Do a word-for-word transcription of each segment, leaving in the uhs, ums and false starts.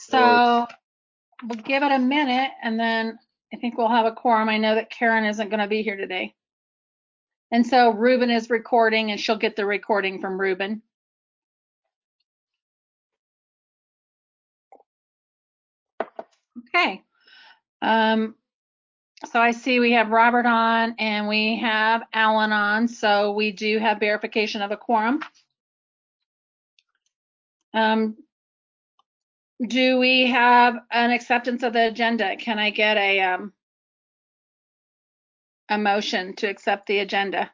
So we'll give it a minute, and then I think we'll have a quorum. I know that Karen isn't going to be here today. And so Ruben is recording, and she'll get the recording from Ruben. Okay. Um, so I see we have Robert on and we have Alan on. So we do have verification of a quorum. Um, do we have an acceptance of the agenda? Can I get a um, a motion to accept the agenda?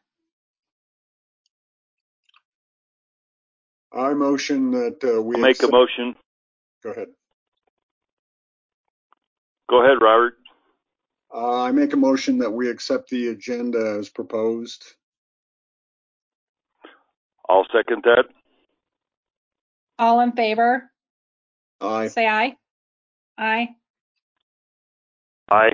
I motion that uh, we make accept... a motion. Go ahead. Go ahead, Robert. Uh, I make a motion that we accept the agenda as proposed. I'll second that. All in favor? Aye. Say aye. Aye. Aye.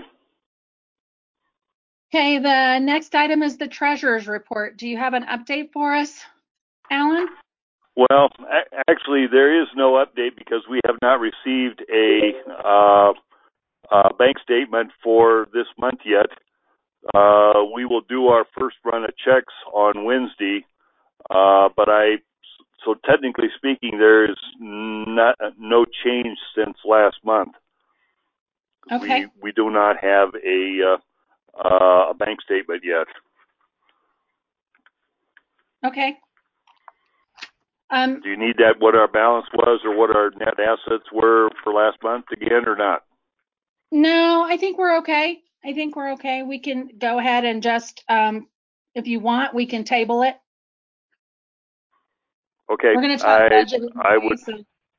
Okay, the next item is the treasurer's report. Do you have an update for us, Alan? Well, a- actually, there is no update because we have not received a uh, uh, bank statement for this month yet. Uh, we will do our first run of checks on Wednesday, uh, but I, so technically speaking, there is not no change since last month. Okay. We we do not have a uh, uh, a bank statement yet. Okay. Um, Do you need that, what our balance was or what our net assets were for last month again, or not? no, I think we're okay. I think we're okay. We can go ahead and just, um, if you want, we can table it. Okay, We're going to talk I budget. I Anyway, would. so.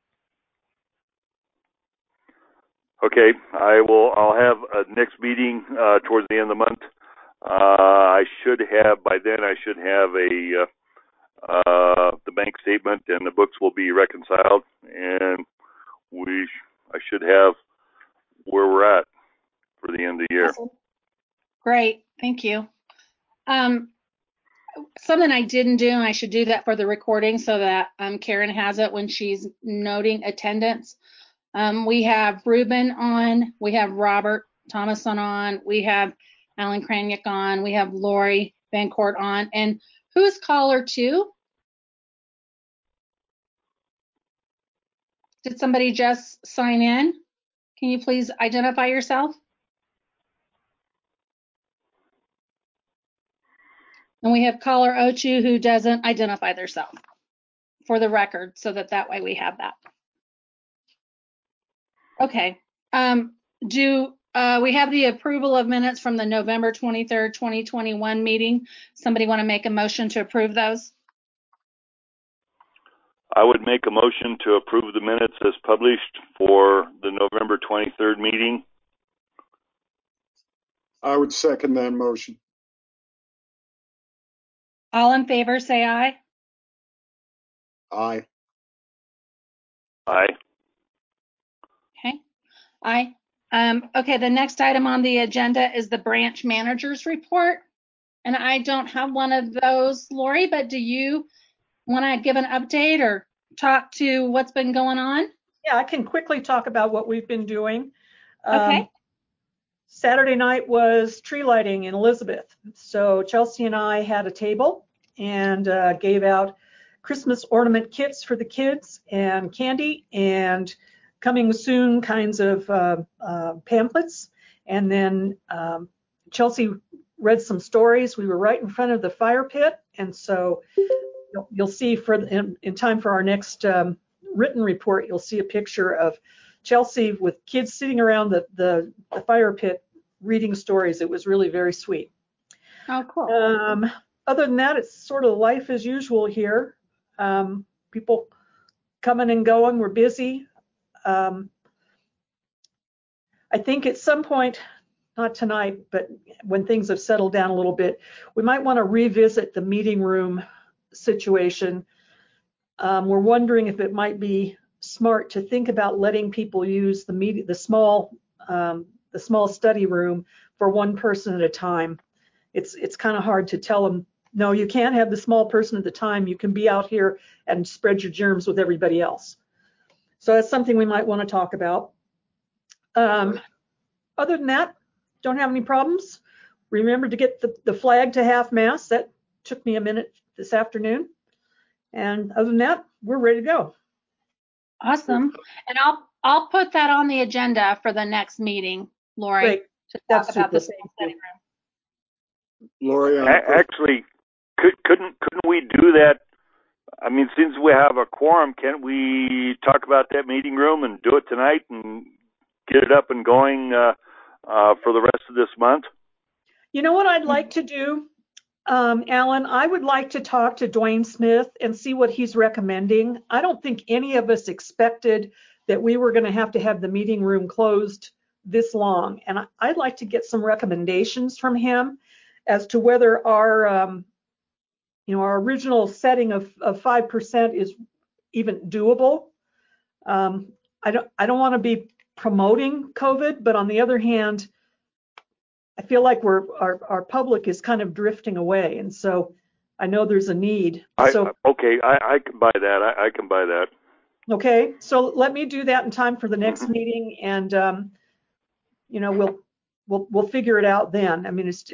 Okay, I will. I'll have a next meeting uh, towards the end of the month. Uh, I should have by then. I should have a uh, uh, the bank statement and the books will be reconciled, and we I should have where we're at for the end of the year. Awesome. Great, thank you. Um, something I didn't do, and I should do that for the recording so that um, Karen has it when she's noting attendance. Um, we have Ruben on, we have Robert Thomason on, we have Alan Kraniak on, we have Lori Van Court on, and who's caller two? Did somebody just sign in? Can you please identify yourself? And we have caller Ochu who doesn't identify themselves for the record, so that that way we have that. Okay. Um, do uh, we have the approval of minutes from the November twenty-third, twenty twenty-one meeting? Somebody want to make a motion to approve those? I would make a motion to approve the minutes as published for the November twenty-third meeting. I would second that motion. All in favor, say aye. Aye. Aye. Okay. Aye. Um, okay, the next item on the agenda is the branch manager's report. And I don't have one of those, Lori, but do you want to give an update or talk to what's been going on? Yeah, I can quickly talk about what we've been doing. Okay. Um, Saturday night was tree lighting in Elizabeth. So Chelsea and I had a table and uh, gave out Christmas ornament kits for the kids and candy and coming soon kinds of uh, uh, pamphlets. And then um, Chelsea read some stories. We were right in front of the fire pit. And so you'll, you'll see for in, in time for our next um, written report, you'll see a picture of Chelsea with kids sitting around the, the, the fire pit reading stories. It was really very sweet. Oh, cool. Um, other than that, it's sort of life as usual here. Um, people coming and going. We're busy. Um, I think at some point, not tonight, but when things have settled down a little bit, we might want to revisit the meeting room situation. Um, we're wondering if it might be smart to think about letting people use the meet, the small um, the small study room for one person at a time. It's it's kind of hard to tell them, no, you can't have the small person at the time. You can be out here and spread your germs with everybody else. So that's something we might want to talk about. Um, other than that, don't have any problems. Remember to get the, the flag to half mast. That took me a minute this afternoon. And other than that, we're ready to go. Awesome. And I'll I'll put that on the agenda for the next meeting, Lori, Great. to talk That's about the super. school setting room. Lori, on the A- first- Actually, could, couldn't couldn't we do that? I mean, since we have a quorum, can't we talk about that meeting room and do it tonight and get it up and going uh, uh, for the rest of this month? You know what I'd like to do, um, Alan? I would like to talk to Dwayne Smith and see what he's recommending. I don't think any of us expected that we were going to have to have the meeting room closed this long. And I- I'd like to get some recommendations from him as to whether our, um, you know, our original setting of, of five percent is even doable. Um, I don't, I don't want to be promoting COVID, but on the other hand, I feel like we're our, our public is kind of drifting away, and so I know there's a need. I, So okay, I, I can buy that. I, I can buy that. okay, so let me do that in time for the next Mhm. meeting, and um, you know we'll we'll we'll figure it out then. I mean, it's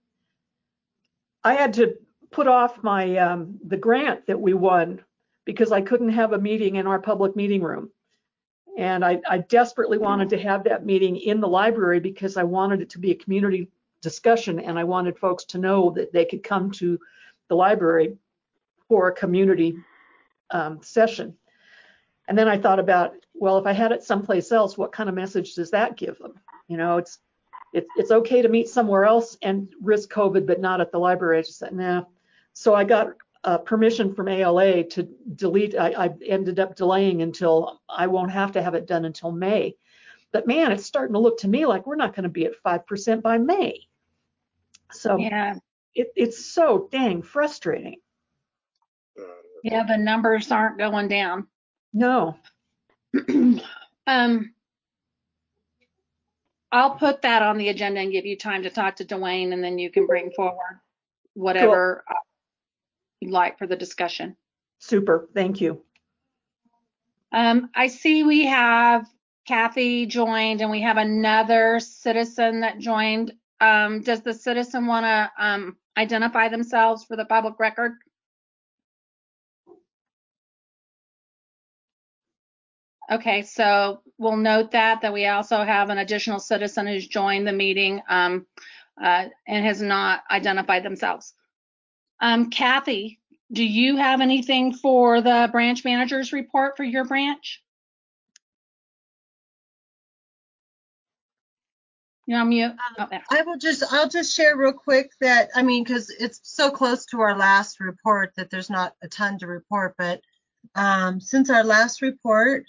I had to put off my um, the grant that we won because I couldn't have a meeting in our public meeting room. And I, I desperately wanted to have that meeting in the library because I wanted it to be a community discussion, and I wanted folks to know that they could come to the library for a community um, session. And then I thought about, well, if I had it someplace else, what kind of message does that give them? You know, it's it's it's okay to meet somewhere else and risk COVID, but not at the library. I just said, nah. So I got uh, permission from A L A to delete. I, I ended up delaying until I won't have to have it done until May. But man, it's starting to look to me like we're not going to be at five percent by May. So Yeah, it, it's so dang frustrating. yeah, the numbers aren't going down. No. um, I'll put that on the agenda and give you time to talk to Dwayne, and then you can bring forward whatever uh, you'd like for the discussion. Super. Thank you. Um, I see we have Kathy joined, and we have another citizen that joined. Um, does the citizen want to um, identify themselves for the public record? Okay, so we'll note that, that we also have an additional citizen who's joined the meeting um, uh, and has not identified themselves. Um, Kathy, do you have anything for the branch manager's report for your branch? You're on mute. Oh, yeah. I will just, I'll just share real quick that, I mean, because it's so close to our last report that there's not a ton to report, but um, since our last report,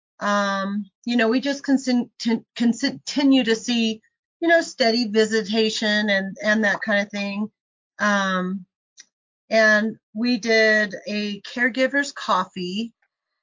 um, you know, we just con- continue to see, you know, steady visitation and, and that kind of thing. Um, and we did a caregiver's coffee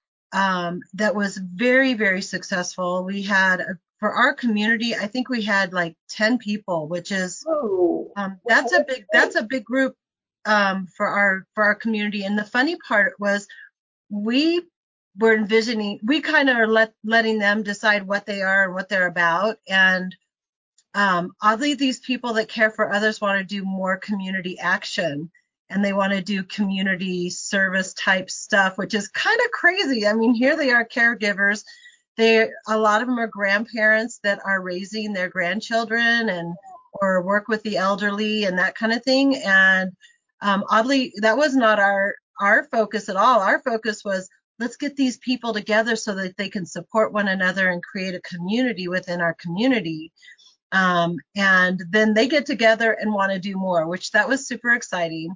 um, that was very, very successful. We had a For our community, I think we had like ten people, which is Oh, um, that's a big that's a big group um, for our for our community. And the funny part was we were envisioning we kind of are let, letting them decide what they are and what they're about. And um, oddly, these people that care for others want to do more community action, and they want to do community service type stuff, which is kind of crazy. I mean, here they are, caregivers. They, a lot of them are grandparents that are raising their grandchildren and or work with the elderly and that kind of thing. And um, oddly, that was not our our focus at all. Our focus was let's get these people together so that they can support one another and create a community within our community. Um, and then they get together and want to do more, which that was super exciting.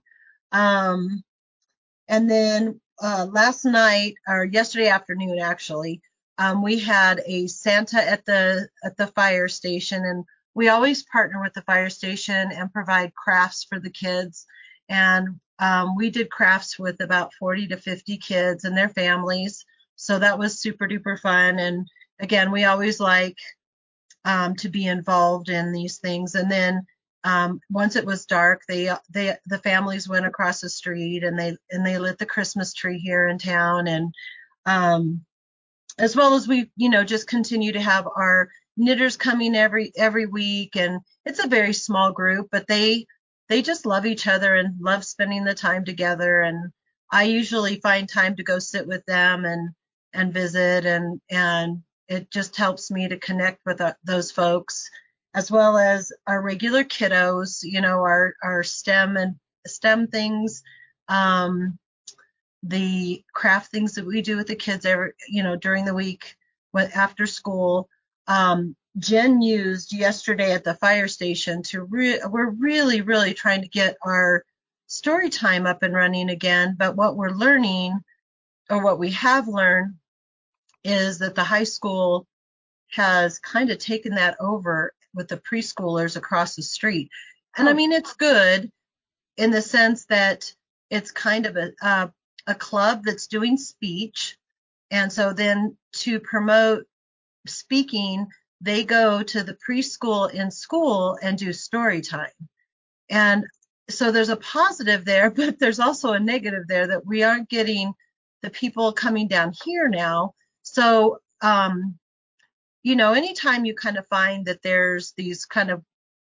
Um, and then uh, last night or yesterday afternoon, actually, um, we had a Santa at the at the fire station, and we always partner with the fire station and provide crafts for the kids. And um, we did crafts with about forty to fifty kids and their families, so that was super duper fun. And again, we always like um, to be involved in these things. And then um, once it was dark, they they the families went across the street and they and they lit the Christmas tree here in town. And um, as well as we, you know, just continue to have our knitters coming every every week, and it's a very small group, but they they just love each other and love spending the time together. And I usually find time to go sit with them and and visit, and and it just helps me to connect with uh, those folks, as well as our regular kiddos, you know, our our STEM and STEM things, um, the craft things that we do with the kids every, you know, during the week when after school. Um, Jen used yesterday at the fire station to re- we're really, really trying to get our story time up and running again. But what we're learning, or what we have learned, is that the high school has kind of taken that over with the preschoolers across the street. And I mean, it's good in the sense that it's kind of a, uh, a club that's doing speech. And so then to promote speaking, they go to the preschool in school and do story time. And so there's a positive there, but there's also a negative there, that we aren't getting the people coming down here now. So, um, you know, anytime you kind of find that there's these kind of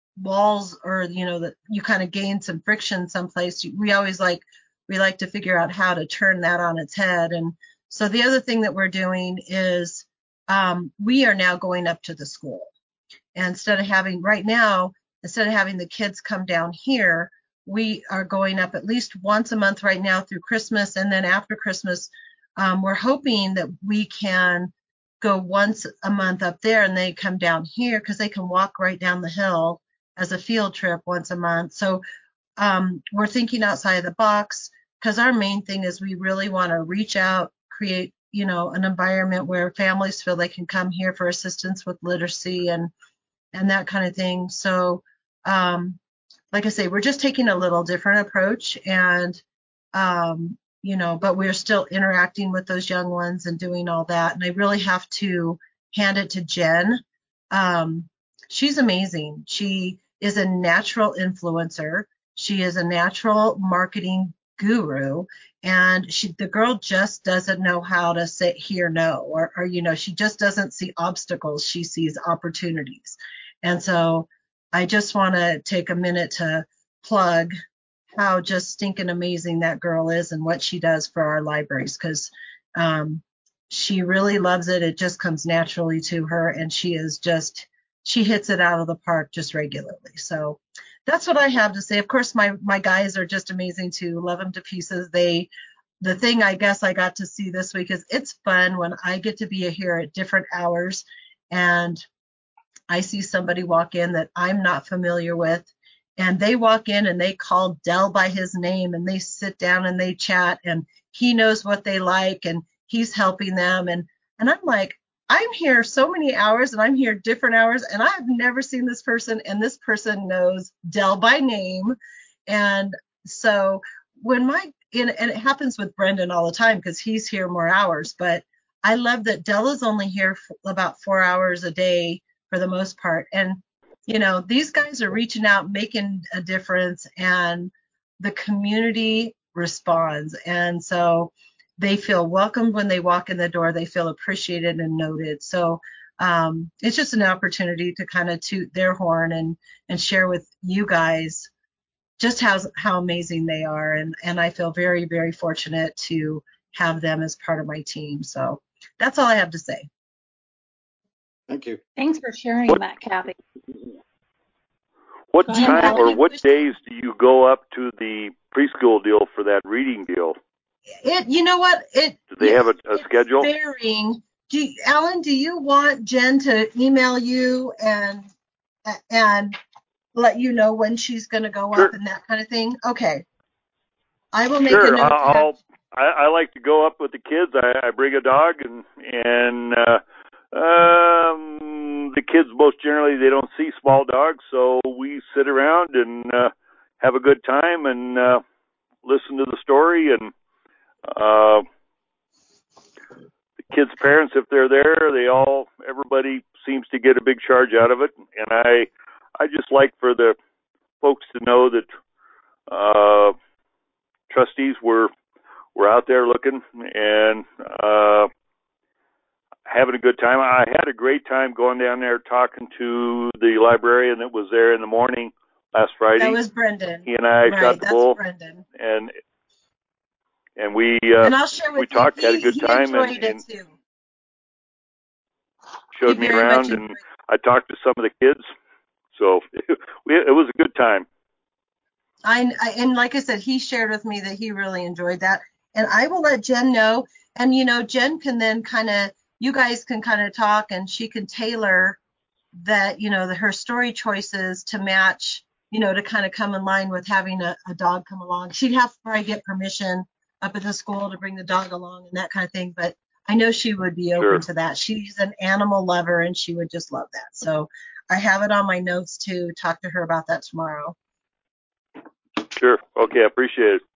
walls, or, you know, that you kind of gain some friction someplace, we always like, we like to figure out how to turn that on its head. And so the other thing that we're doing is um, we are now going up to the school. And instead of having right now, instead of having the kids come down here, we are going up at least once a month right now through Christmas. And then after Christmas, um, we're hoping that we can go once a month up there, and they come down here because they can walk right down the hill as a field trip once a month. So um, we're thinking outside the box, because our main thing is we really want to reach out, create, you know, an environment where families feel they can come here for assistance with literacy and and that kind of thing. So um, like I say, we're just taking a little different approach, and um, you know, but we're still interacting with those young ones and doing all that. And I really have to hand it to Jen. Um, she's amazing. She is a natural influencer. She is a natural marketing guru, and she, the girl just doesn't know how to say hear no, or, or, you know, she just doesn't see obstacles. She sees opportunities. And so I just want to take a minute to plug how just stinking amazing that girl is and what she does for our libraries, because um, she really loves it. It just comes naturally to her, and she is just, she hits it out of the park just regularly. So that's what I have to say. Of course, my my guys are just amazing too. Love them to pieces. They, the thing I guess I got to see this week is it's fun when I get to be here at different hours, and I see somebody walk in that I'm not familiar with, and they walk in and they call Dell by his name, and they sit down and they chat, and he knows what they like, and he's helping them. And, and I'm like, I'm here so many hours, and I'm here different hours, and I've never seen this person, and this person knows Dell by name. And so when my, and, and it happens with Brendan all the time because he's here more hours, but I love that Dell is only here for about four hours a day for the most part. And, you know, these guys are reaching out, making a difference, and the community responds. And so they feel welcomed when they walk in the door. They feel appreciated and noted. So um, it's just an opportunity to kind of toot their horn and and share with you guys just how how amazing they are. And and I feel very, very fortunate to have them as part of my team. So that's all I have to say. Thank you. Thanks for sharing What, that, Kathy. what Go ahead, time Kathy. or what days do you go up to the preschool deal for that reading deal? It, you know what? It, Do they have a, a it's schedule? varying. Do you, Alan, do you want Jen to email you and and let you know when she's going to go Sure. up and that kind of thing? Okay. I will make Sure. a note. I'll, to I'll I, I like to go up with the kids. I, I bring a dog, and and uh, um, the kids most generally they don't see small dogs, so we sit around and uh, have a good time and uh, listen to the story. And uh, the kids' parents, if they're there, they all everybody seems to get a big charge out of it. And I I just like for the folks to know that uh, trustees were were out there looking, and uh, having a good time. I had a great time going down there talking to the librarian that was there in the morning last Friday. That was Brendan. He and I right, shot the that's bull, Brendan. and and we uh, And I'll share with we you, talked, he, had a good he time, and, enjoyed and it too. showed He me very much around, and enjoyed it. I talked to some of the kids. So we, it was a good time. I, I and like I said, he shared with me that he really enjoyed that, and I will let Jen know. And you know, Jen can then kind of, you guys can kind of talk, and she can tailor that, you know, the, her story choices to match, you know, to kind of come in line with having a, a dog come along. She'd have to probably get permission up at the school to bring the dog along and that kind of thing, but I know she would be open Sure. to that. She's an animal lover, and she would just love that. So I have it on my notes to talk to her about that tomorrow. Sure. Okay, I appreciate it.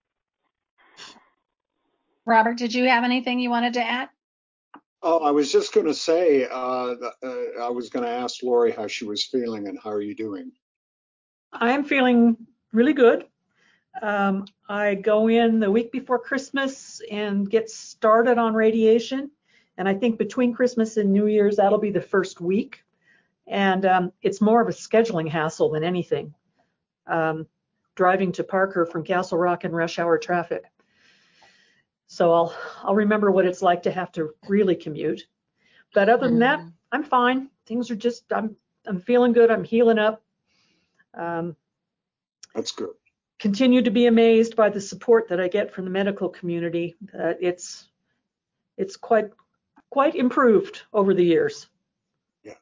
Robert, did you have anything you wanted to add? Oh, I was just going to say, uh, uh, I was going to ask Lori how she was feeling and how are you doing? I am feeling really good. Um, I go in the week before Christmas and get started on radiation. And I think between Christmas and New Year's, that'll be the first week. And um, it's more of a scheduling hassle than anything. Um, driving to Parker from Castle Rock in rush hour traffic. So I'll I'll remember what it's like to have to really commute. But other than that, I'm fine. Things are just I'm I'm feeling good. I'm healing up. Um, That's good. continue to be amazed by the support that I get from the medical community. Uh, it's it's quite quite improved over the years. Yeah.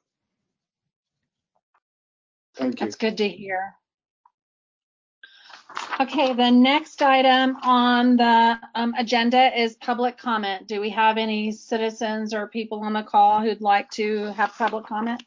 Thank you. That's good to hear. Okay, the next item on the um, agenda is public comment. Do we have any citizens or people on the call who'd like to have public comment?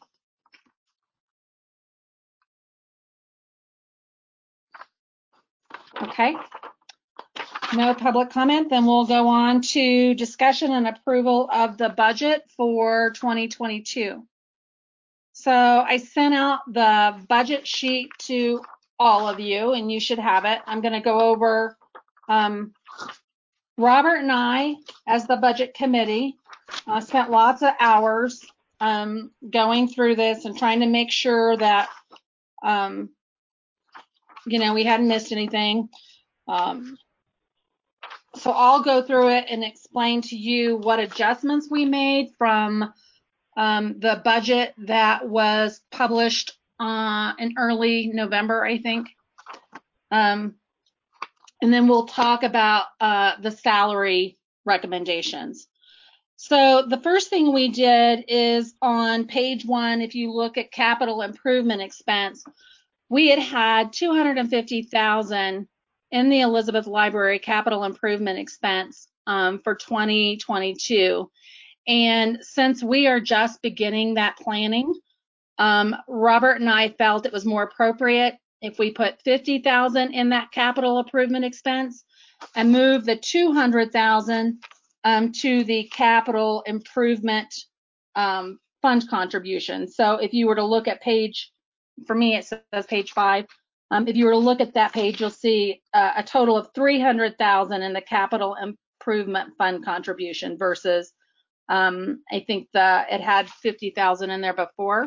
Okay, no public comment. Then we'll go on to discussion and approval of the budget for twenty twenty-two. So I sent out the budget sheet to all of you, and you should have it. I'm going to go over um, Robert and I, as the budget committee, uh, spent lots of hours um, going through this and trying to make sure that, um, you know, we hadn't missed anything. Um, so I'll go through it and explain to you what adjustments we made from um, the budget that was published uh, in early November, I think. Um, and then we'll talk about uh, the salary recommendations. So the first thing we did is on page one, if you look at capital improvement expense, we had had two hundred fifty thousand dollars in the Elizabeth Library capital improvement expense um, for twenty twenty-two. And since we are just beginning that planning, um, Robert and I felt it was more appropriate if we put fifty thousand dollars in that capital improvement expense and move the two hundred thousand dollars um, to the capital improvement um, fund contribution. So if you were to look at page, for me it says page five, um, if you were to look at that page, you'll see uh, a total of three hundred thousand dollars in the capital improvement fund contribution versus um, I think the it had fifty thousand dollars in there before.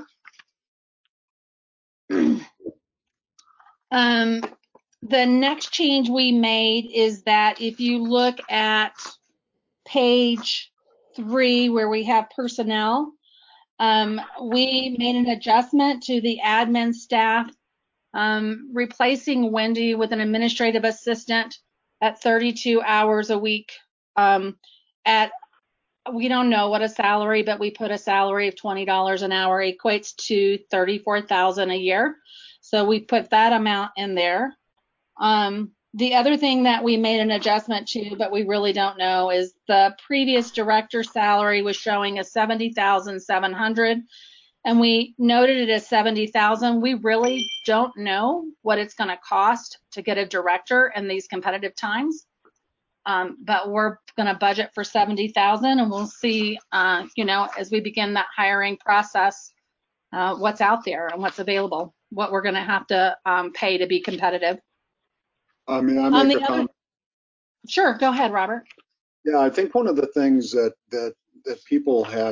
um, the next change we made is that if you look at page three where we have personnel, um, we made an adjustment to the admin staff, um, replacing Wendy with an administrative assistant at thirty-two hours a week. Um, at we don't know what a salary, but we put a salary of twenty dollars an hour equates to thirty-four thousand dollars a year. So we put that amount in there. Um, the other thing that we made an adjustment to, but we really don't know, is the previous director's salary was showing as seventy thousand seven hundred dollars, and we noted it as seventy thousand dollars. We really don't know what it's going to cost to get a director in these competitive times. Um, but we're going to budget for seventy thousand, and we'll see, uh, you know, as we begin that hiring process, uh, what's out there and what's available, what we're going to have to um, pay to be competitive. I mean, I On make the a other, comment. sure, go ahead, Robert. Yeah, I think one of the things that that that people have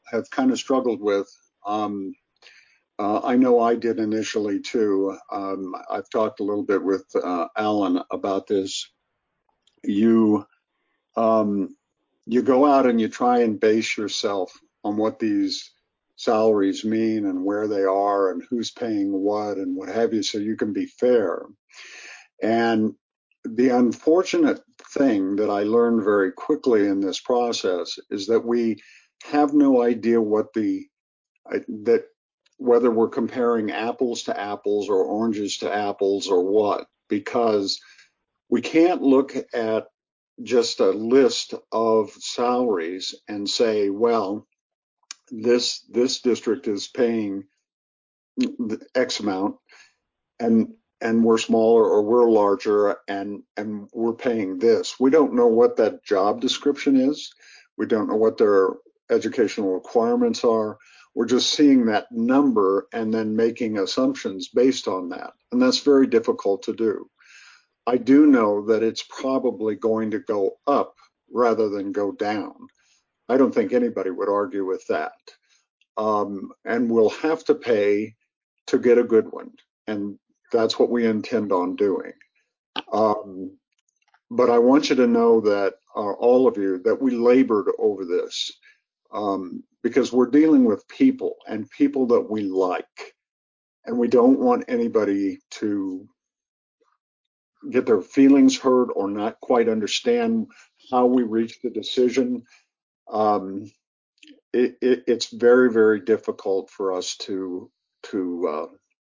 have kind of struggled with. Um, uh, I know I did initially too. Um, I've talked a little bit with uh, Alan about this. You um, you go out and you try and base yourself on what these salaries mean and where they are and who's paying what and what have you, so you can be fair. And the unfortunate thing that I learned very quickly in this process is that we have no idea what the that whether we're comparing apples to apples or oranges to apples or what, because we can't look at just a list of salaries and say, well, this this district is paying X amount, and and we're smaller or we're larger, and and we're paying this. We don't know what that job description is. We don't know what their educational requirements are. We're just seeing that number and then making assumptions based on that, and that's very difficult to do. I do know that it's probably going to go up rather than go down. I don't think anybody would argue with that. Um, and we'll have to pay to get a good one, and that's what we intend on doing. Um, but I want you to know that, uh, all of you, that we labored over this, um, because we're dealing with people and people that we like, and we don't want anybody to get their feelings hurt or not quite understand how we reached the decision. Um, it, it, it's very, very difficult for us to to, uh,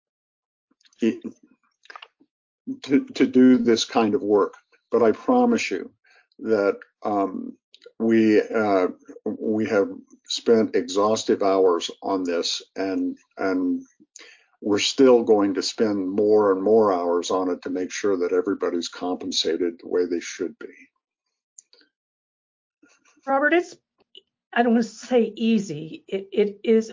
to to do this kind of work. But I promise you that um, we uh, we have spent exhaustive hours on this, and and we're still going to spend more and more hours on it to make sure that everybody's compensated the way they should be. Robert, it's, I don't want to say easy. It, it is,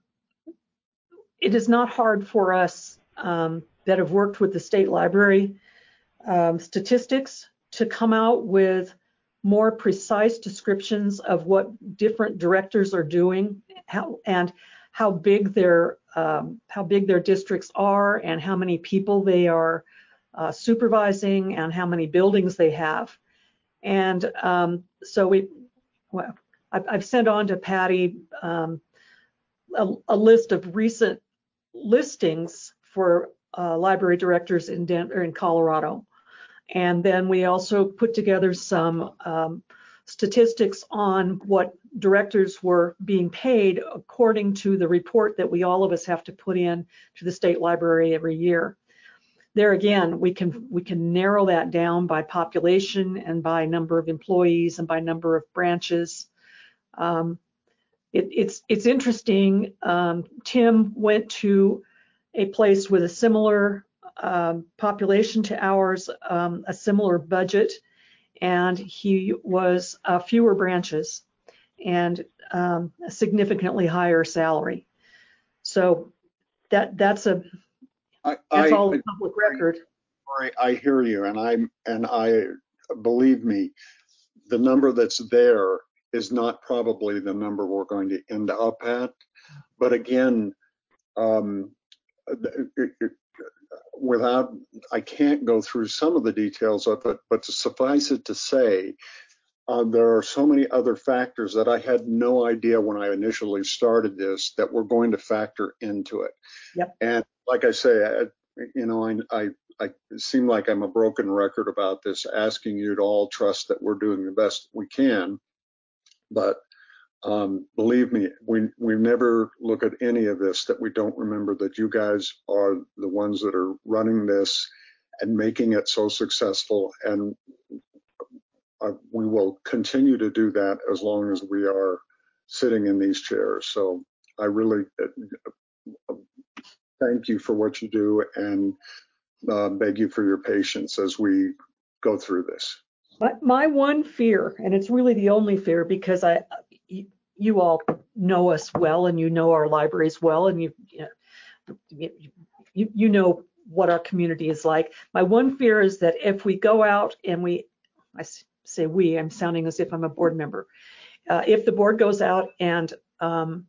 it is not hard for us um, that have worked with the state library um, statistics to come out with more precise descriptions of what different directors are doing, how, and how big their um, how big their districts are, and how many people they are uh, supervising, and how many buildings they have. And um, so we, well, I've, I've sent on to Patty um, a, a list of recent listings for uh, library directors in Denver, in Colorado. And then we also put together some um, statistics on what directors were being paid according to the report that we all of us have to put in to the state library every year. There again, we can we can narrow that down by population and by number of employees and by number of branches. Um, it, it's it's interesting. Um, Tim went to a place with a similar um, population to ours, um, a similar budget, and he was uh, fewer branches and um, a significantly higher salary. So that that's a I, that's I, all a public record. I, I hear you, and I and I believe me, the number that's there is not probably the number we're going to end up at. But again, um, it, it, without, I can't go through some of the details of it, but to suffice it to say, uh, there are so many other factors that I had no idea when I initially started this that were going to factor into it. Yep. And like I say, I, you know, I, I, I seem like I'm a broken record about this, asking you to all trust that we're doing the best we can. But um, believe me, we we never look at any of this that we don't remember that you guys are the ones that are running this and making it so successful, and uh, we will continue to do that as long as we are sitting in these chairs. So I really uh, thank you for what you do, and uh, beg you for your patience as we go through this. My, my one fear, and it's really the only fear, because I, you, you all know us well, and you know our libraries well, and you, you, you, you know what our community is like. My one fear is that if we go out and we, I say we, I'm sounding as if I'm a board member. Uh, if the board goes out and um,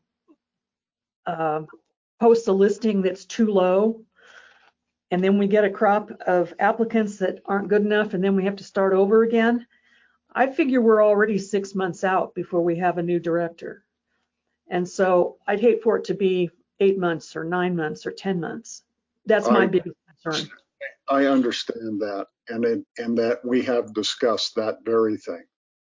uh, posts a listing that's too low, and then we get a crop of applicants that aren't good enough, and then we have to start over again. I figure we're already six months out before we have a new director. And so I'd hate for it to be eight months or nine months or ten months. That's my I, biggest concern. I understand that, and it, and that we have discussed that very thing.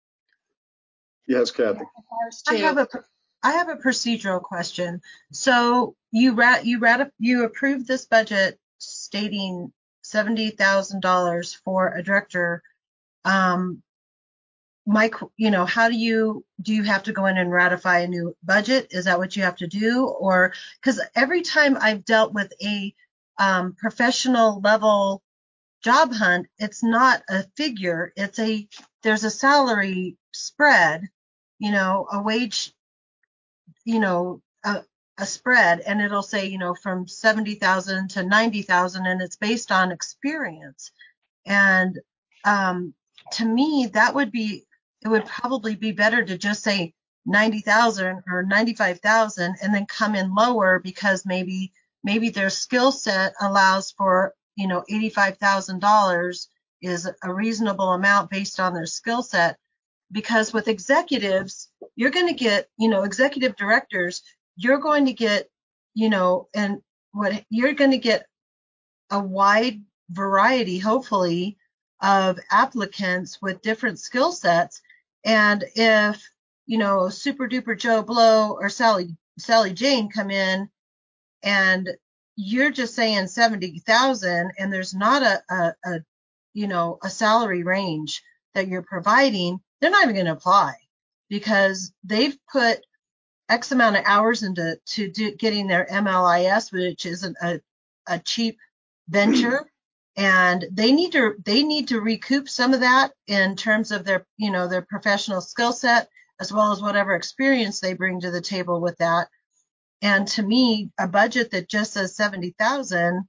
Yes, Kathy. I have a I have a procedural question. So you rat you rat you approved this budget stating seventy thousand dollars for a director. Um, Mike, you know, how do you do you have to go in and ratify a new budget? Is that what you have to do? Or because every time I've dealt with a um, professional level job hunt, it's not a figure. It's a there's a salary spread, you know, a wage, you know, a, a spread, and it'll say, you know, from seventy thousand to ninety thousand, and it's based on experience. And um, to me, that would be, it would probably be better to just say ninety thousand or ninety-five thousand and then come in lower because maybe, maybe their skill set allows for, you know, eighty-five thousand dollars is a reasonable amount based on their skill set. Because with executives, you're going to get, you know, executive directors, you're going to get, you know, and what you're going to get a wide variety, hopefully, of applicants with different skill sets. And if, you know, Super Duper Joe Blow or Sally Sally Jane come in and you're just saying seventy thousand and there's not a, a, a you know, a salary range that you're providing, they're not even going to apply because they've put X amount of hours into to do, getting their M L I S, which isn't a, a cheap venture, and they need to they need to recoup some of that in terms of their, you know, their professional skill set as well as whatever experience they bring to the table with that. And to me, a budget that just says seventy thousand,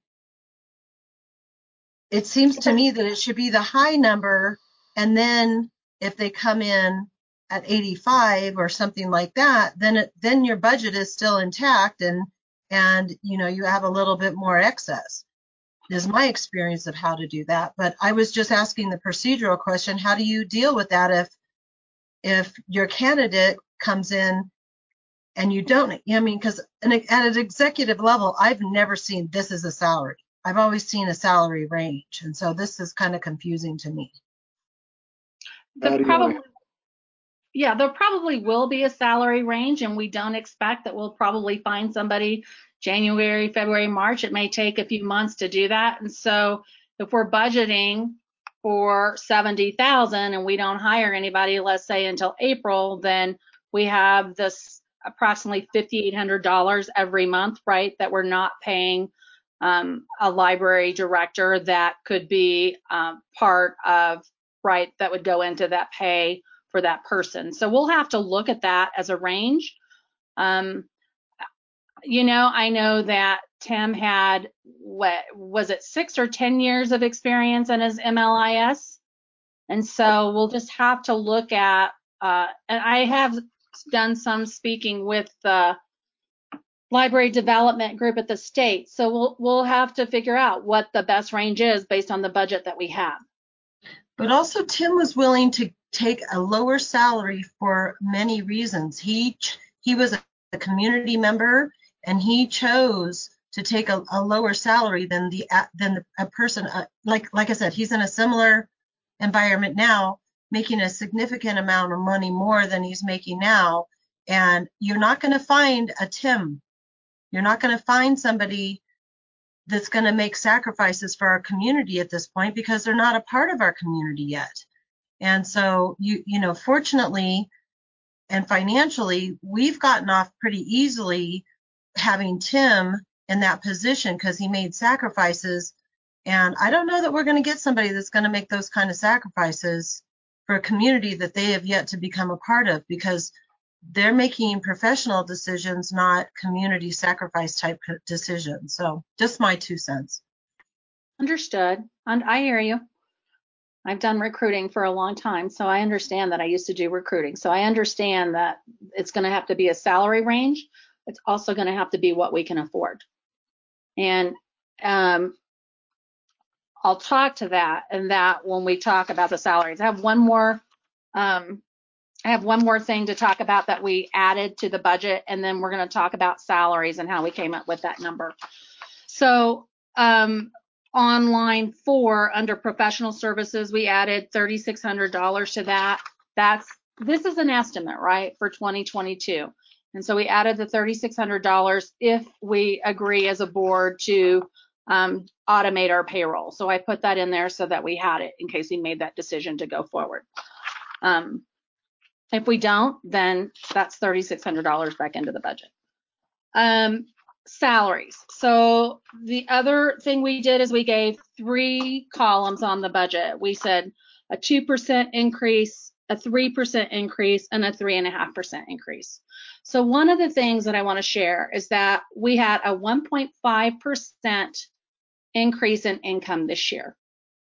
it seems to me that it should be the high number, and then if they come in at eighty-five or something like that, then it, then your budget is still intact, and and you know, you have a little bit more excess. Is my experience of how to do that. But I was just asking the procedural question: how do you deal with that if if your candidate comes in and you don't? I mean, because at an executive level, I've never seen this as a salary. I've always seen a salary range, and so this is kind of confusing to me. The probably, yeah, there probably will be a salary range, and we don't expect that we'll probably find somebody January, February, March. It may take a few months to do that, and so if we're budgeting for seventy thousand and we don't hire anybody, let's say until April, then we have this approximately fifty-eight hundred dollars every month, right, that we're not paying um, a library director. That could be um, part of, right, that would go into that pay for that person. So we'll have to look at that as a range. Um, you know, I know that Tim had, what was it, six or ten years of experience in his M L I S. And so we'll just have to look at, uh, and I have done some speaking with the library development group at the state. So we'll, we'll have to figure out what the best range is based on the budget that we have. But also Tim was willing to take a lower salary for many reasons. He he was a community member, and he chose to take a, a lower salary than the than the, a person uh, like like I said, he's in a similar environment now, making a significant amount of money more than he's making now. And you're not going to find a Tim. You're not going to find somebody that's going to make sacrifices for our community at this point because they're not a part of our community yet. And so, you you know, fortunately and financially, we've gotten off pretty easily having Tim in that position because he made sacrifices. And I don't know that we're going to get somebody that's going to make those kind of sacrifices for a community that they have yet to become a part of, because they're making professional decisions, not community sacrifice type decisions. So just my two cents. Understood. And I hear you. I've done recruiting for a long time, so I understand that. I used to do recruiting. So I understand that it's going to have to be a salary range. It's also going to have to be what we can afford. And um, I'll talk to that and that when we talk about the salaries. I have one more um, I have one more thing to talk about that we added to the budget, and then we're going to talk about salaries and how we came up with that number. So um, on line four, under professional services, we added three thousand six hundred dollars to that. That's this is an estimate, right, for twenty twenty-two. And so we added the three thousand six hundred dollars if we agree as a board to um, automate our payroll. So I put that in there so that we had it in case we made that decision to go forward. Um, if we don't, then that's three thousand six hundred dollars back into the budget. Um, salaries. So the other thing we did is we gave three columns on the budget. We said a two percent increase, a three percent increase, and a three point five percent increase. So one of the things that I want to share is that we had a one point five percent increase in income this year.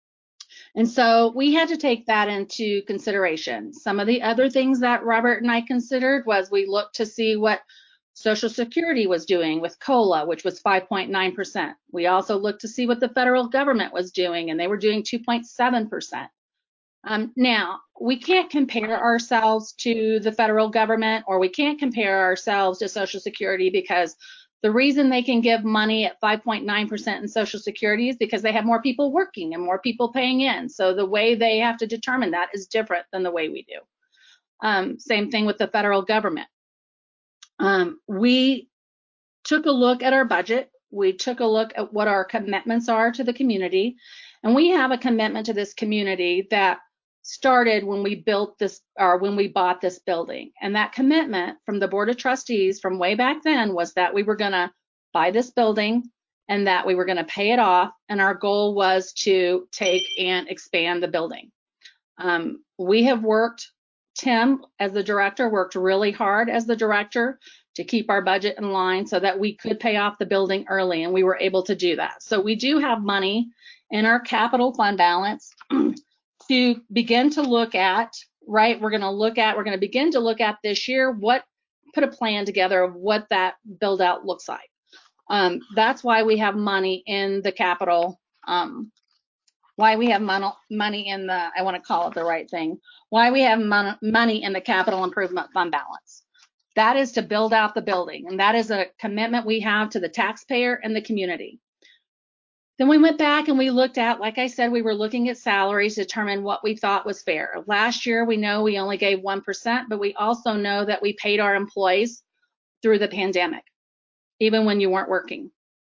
And so we had to take that into consideration. Some of the other things that Robert and I considered was we looked to see what Social Security was doing with COLA, which was five point nine percent. We also looked to see what the federal government was doing, and they were doing two point seven percent. Um, now, we can't compare ourselves to the federal government, or we can't compare ourselves to Social Security, because the reason they can give money at five point nine percent in Social Security is because they have more people working and more people paying in. So the way they have to determine that is different than the way we do. Um, same thing with the federal government. Um, we took a look at our budget. We took a look at what our commitments are to the community. And we have a commitment to this community that started when we built this, or when we bought this building. And that commitment from the Board of Trustees from way back then was that we were going to buy this building and that we were going to pay it off. And our goal was to take and expand the building. Um, we have worked, Tim, as the director, worked really hard as the director to keep our budget in line so that we could pay off the building early, and we were able to do that. So we do have money in our capital fund balance to begin to look at, right? We're going to look at, we're going to begin to look at this year, what, put a plan together of what that build out looks like. Um, that's why we have money in the capital, um, why we have mon money in the, I want to call it the right thing, why we have mon money in the capital improvement fund balance. That is to build out the building, and that is a commitment we have to the taxpayer and the community. Then we went back and we looked at, like I said, we were looking at salaries to determine what we thought was fair. Last year, we know we only gave one percent, but we also know that we paid our employees through the pandemic, even when you weren't working.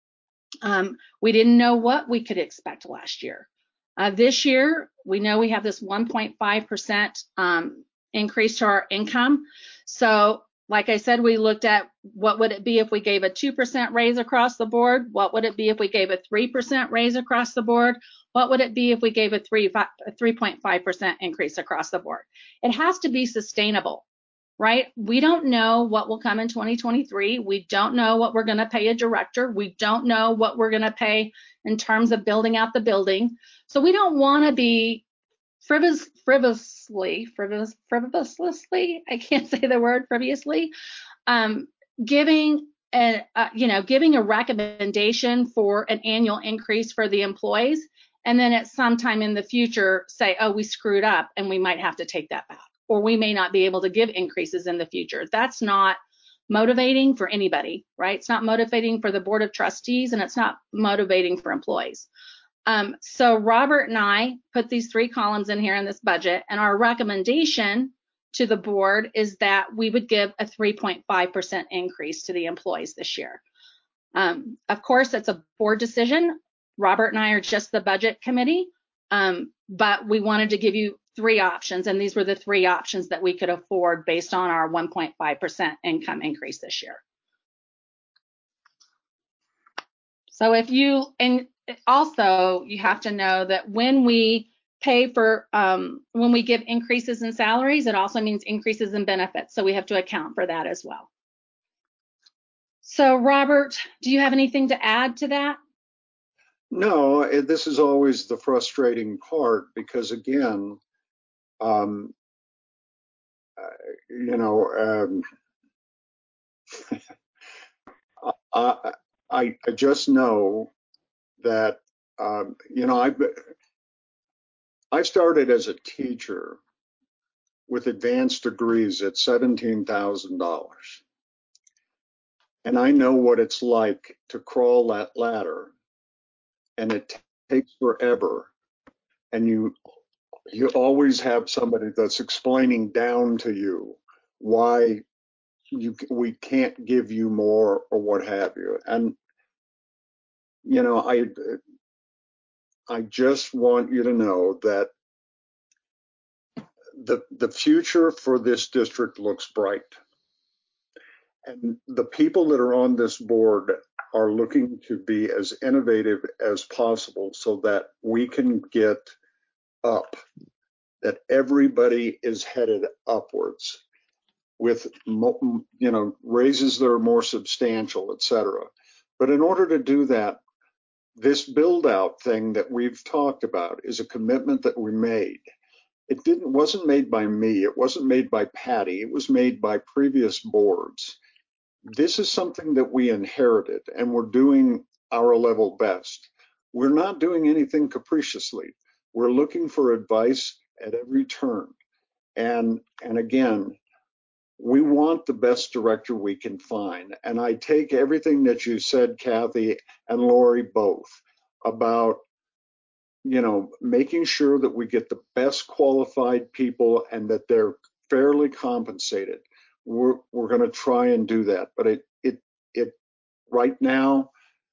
Um, we didn't know what we could expect last year. Uh, this year, we know we have this one point five percent um, increase to our income. So, like I said, we looked at what would it be if we gave a two percent raise across the board? What would it be if we gave a three percent raise across the board? What would it be if we gave a three point five percent increase across the board? It has to be sustainable, right? We don't know what will come in twenty twenty-three. We don't know what we're going to pay a director. We don't know what we're going to pay in terms of building out the building. So we don't want to be frivolous, frivolously, frivolous, frivolously, I can't say the word frivolously, um, giving a, uh, you know, giving a recommendation for an annual increase for the employees, and then at some time in the future say, oh, we screwed up and we might have to take that back, or we may not be able to give increases in the future. That's not motivating for anybody, right? It's not motivating for the Board of Trustees, and it's not motivating for employees. Um, so Robert and I put these three columns in here in this budget, and our recommendation to the board is that we would give a three point five percent increase to the employees this year. Um, of course, it's a board decision. Robert and I are just the budget committee, um, but we wanted to give you three options, and these were the three options that we could afford based on our one point five percent income increase this year. So if you, and also you have to know that when we pay for, um, when we give increases in salaries, it also means increases in benefits. So we have to account for that as well. So Robert, do you have anything to add to that? No, it, this is always the frustrating part because, again, um, uh, you know, um, I, I, I just know that, um, you know, I, I started as a teacher with advanced degrees at seventeen thousand dollars. And I know what it's like to crawl that ladder, and it t- takes forever. And you you always have somebody that's explaining down to you why you we can't give you more or what have you. And you know, I I just want you to know that the the future for this district looks bright. And the people that are on this board are looking to be as innovative as possible so that we can get up, that everybody is headed upwards with, you know, raises that are more substantial, et cetera. But in order to do that, this build out thing that we've talked about is a commitment that we made. It didn't wasn't made by me. It wasn't made by Patty. It was made by previous boards. This is something that we inherited, and we're doing our level best. We're not doing anything capriciously. We're looking for advice at every turn. And and again, we want the best director we can find. And I take everything that you said, Kathy and Lori both, about, you know, making sure that we get the best qualified people and that they're fairly compensated. We're we're going to try and do that. But it it it right now,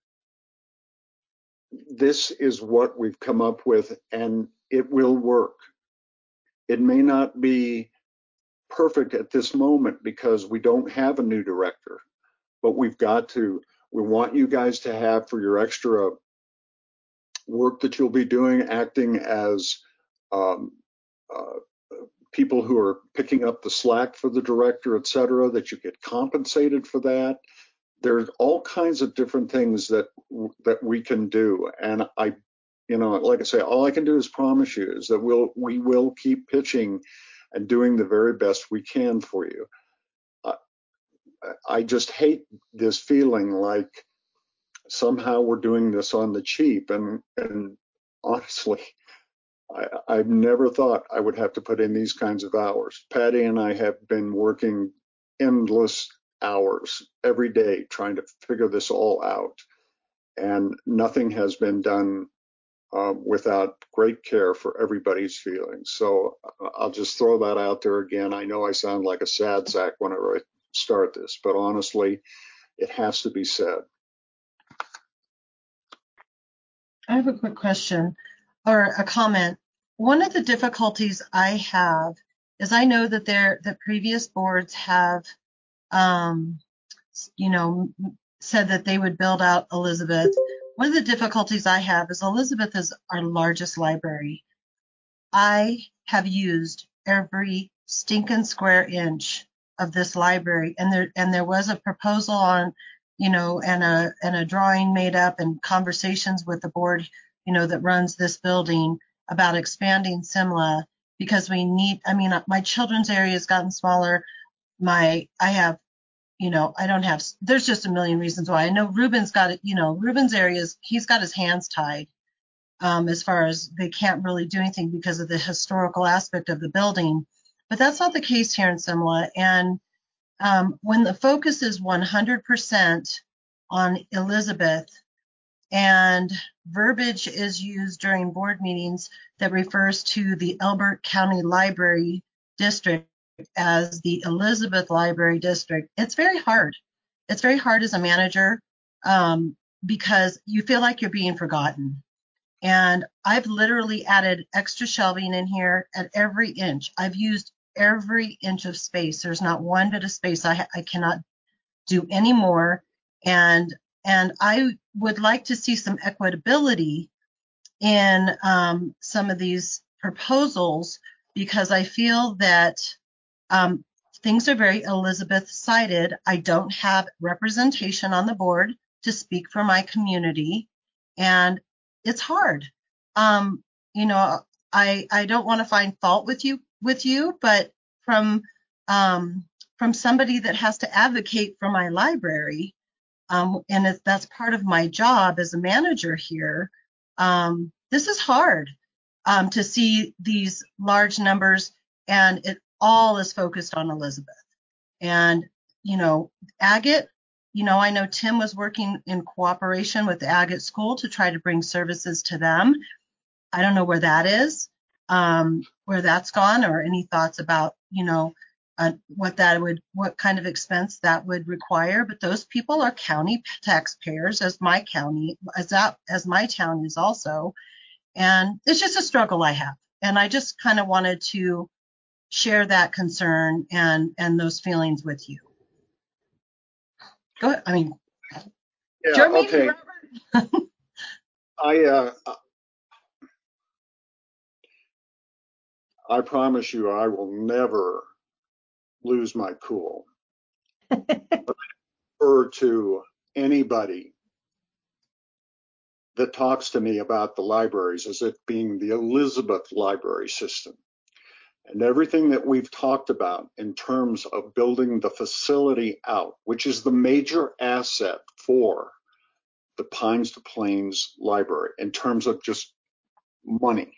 this is what we've come up with, and it will work. It may not be perfect at this moment because we don't have a new director, but we've got to, we want you guys to have, for your extra work that you'll be doing, acting as um, uh, people who are picking up the slack for the director, et cetera, that you get compensated for that. There's all kinds of different things that that we can do, and I, you know, like I say, all I can do is promise you is that we'll we will keep pitching and doing the very best we can for you. I, I just hate this feeling like somehow we're doing this on the cheap, and and honestly, I, I've never thought I would have to put in these kinds of hours. Patty and I have been working endless hours every day trying to figure this all out, and nothing has been done uh, without great care for everybody's feelings. So uh, I'll just throw that out there again. I know I sound like a sad sack whenever I start this, but honestly, it has to be said. I have a quick question or a comment. One of the difficulties I have is I know that there that previous boards have, um, you know, said that they would build out Elizabeth. One of the difficulties I have is Elizabeth is our largest library. I have used every stinking square inch of this library, and there and there was a proposal on, you know, and a and a drawing made up and conversations with the board, you know, that runs this building about expanding SIMLA because we need. I mean, my children's area has gotten smaller. My I have, you know, I don't have. There's just a million reasons why. I know Ruben's got it. You know, Ruben's areas. He's got his hands tied. Um, as far as they can't really do anything because of the historical aspect of the building. But that's not the case here in SIMLA. And um, when the focus is one hundred percent on Elizabeth and verbiage is used during board meetings that refers to the Elbert County Library District as the Elizabeth Library District, it's very hard. It's very hard as a manager um, because you feel like you're being forgotten. And I've literally added extra shelving in here at every inch. I've used every inch of space. There's not one bit of space I, I cannot do any more. And and I would like to see some equitability in um, some of these proposals because I feel that um, things are very Elizabeth-sided. I don't have representation on the board to speak for my community. And it's hard. Um, you know, I I don't want to find fault with you with you, but from um, from somebody that has to advocate for my library, um, and it, that's part of my job as a manager here. Um, this is hard um, to see these large numbers, and it all is focused on Elizabeth. And, you know, Agate, you know, I know Tim was working in cooperation with the Agate School to try to bring services to them. I don't know where that is, um, where that's gone, or any thoughts about, you know, uh, what that would, what kind of expense that would require. But those people are county taxpayers, as my county, as that, as my town is also. And it's just a struggle I have. And I just kind of wanted to share that concern and and those feelings with you. Go ahead. I mean, Yeah, your meeting, okay. Robert. I uh, I promise you, I will never lose my cool or to anybody that talks to me about the libraries as it being the Elizabeth library system. And everything that we've talked about in terms of building the facility out, which is the major asset for the Pines to Plains Library in terms of just money.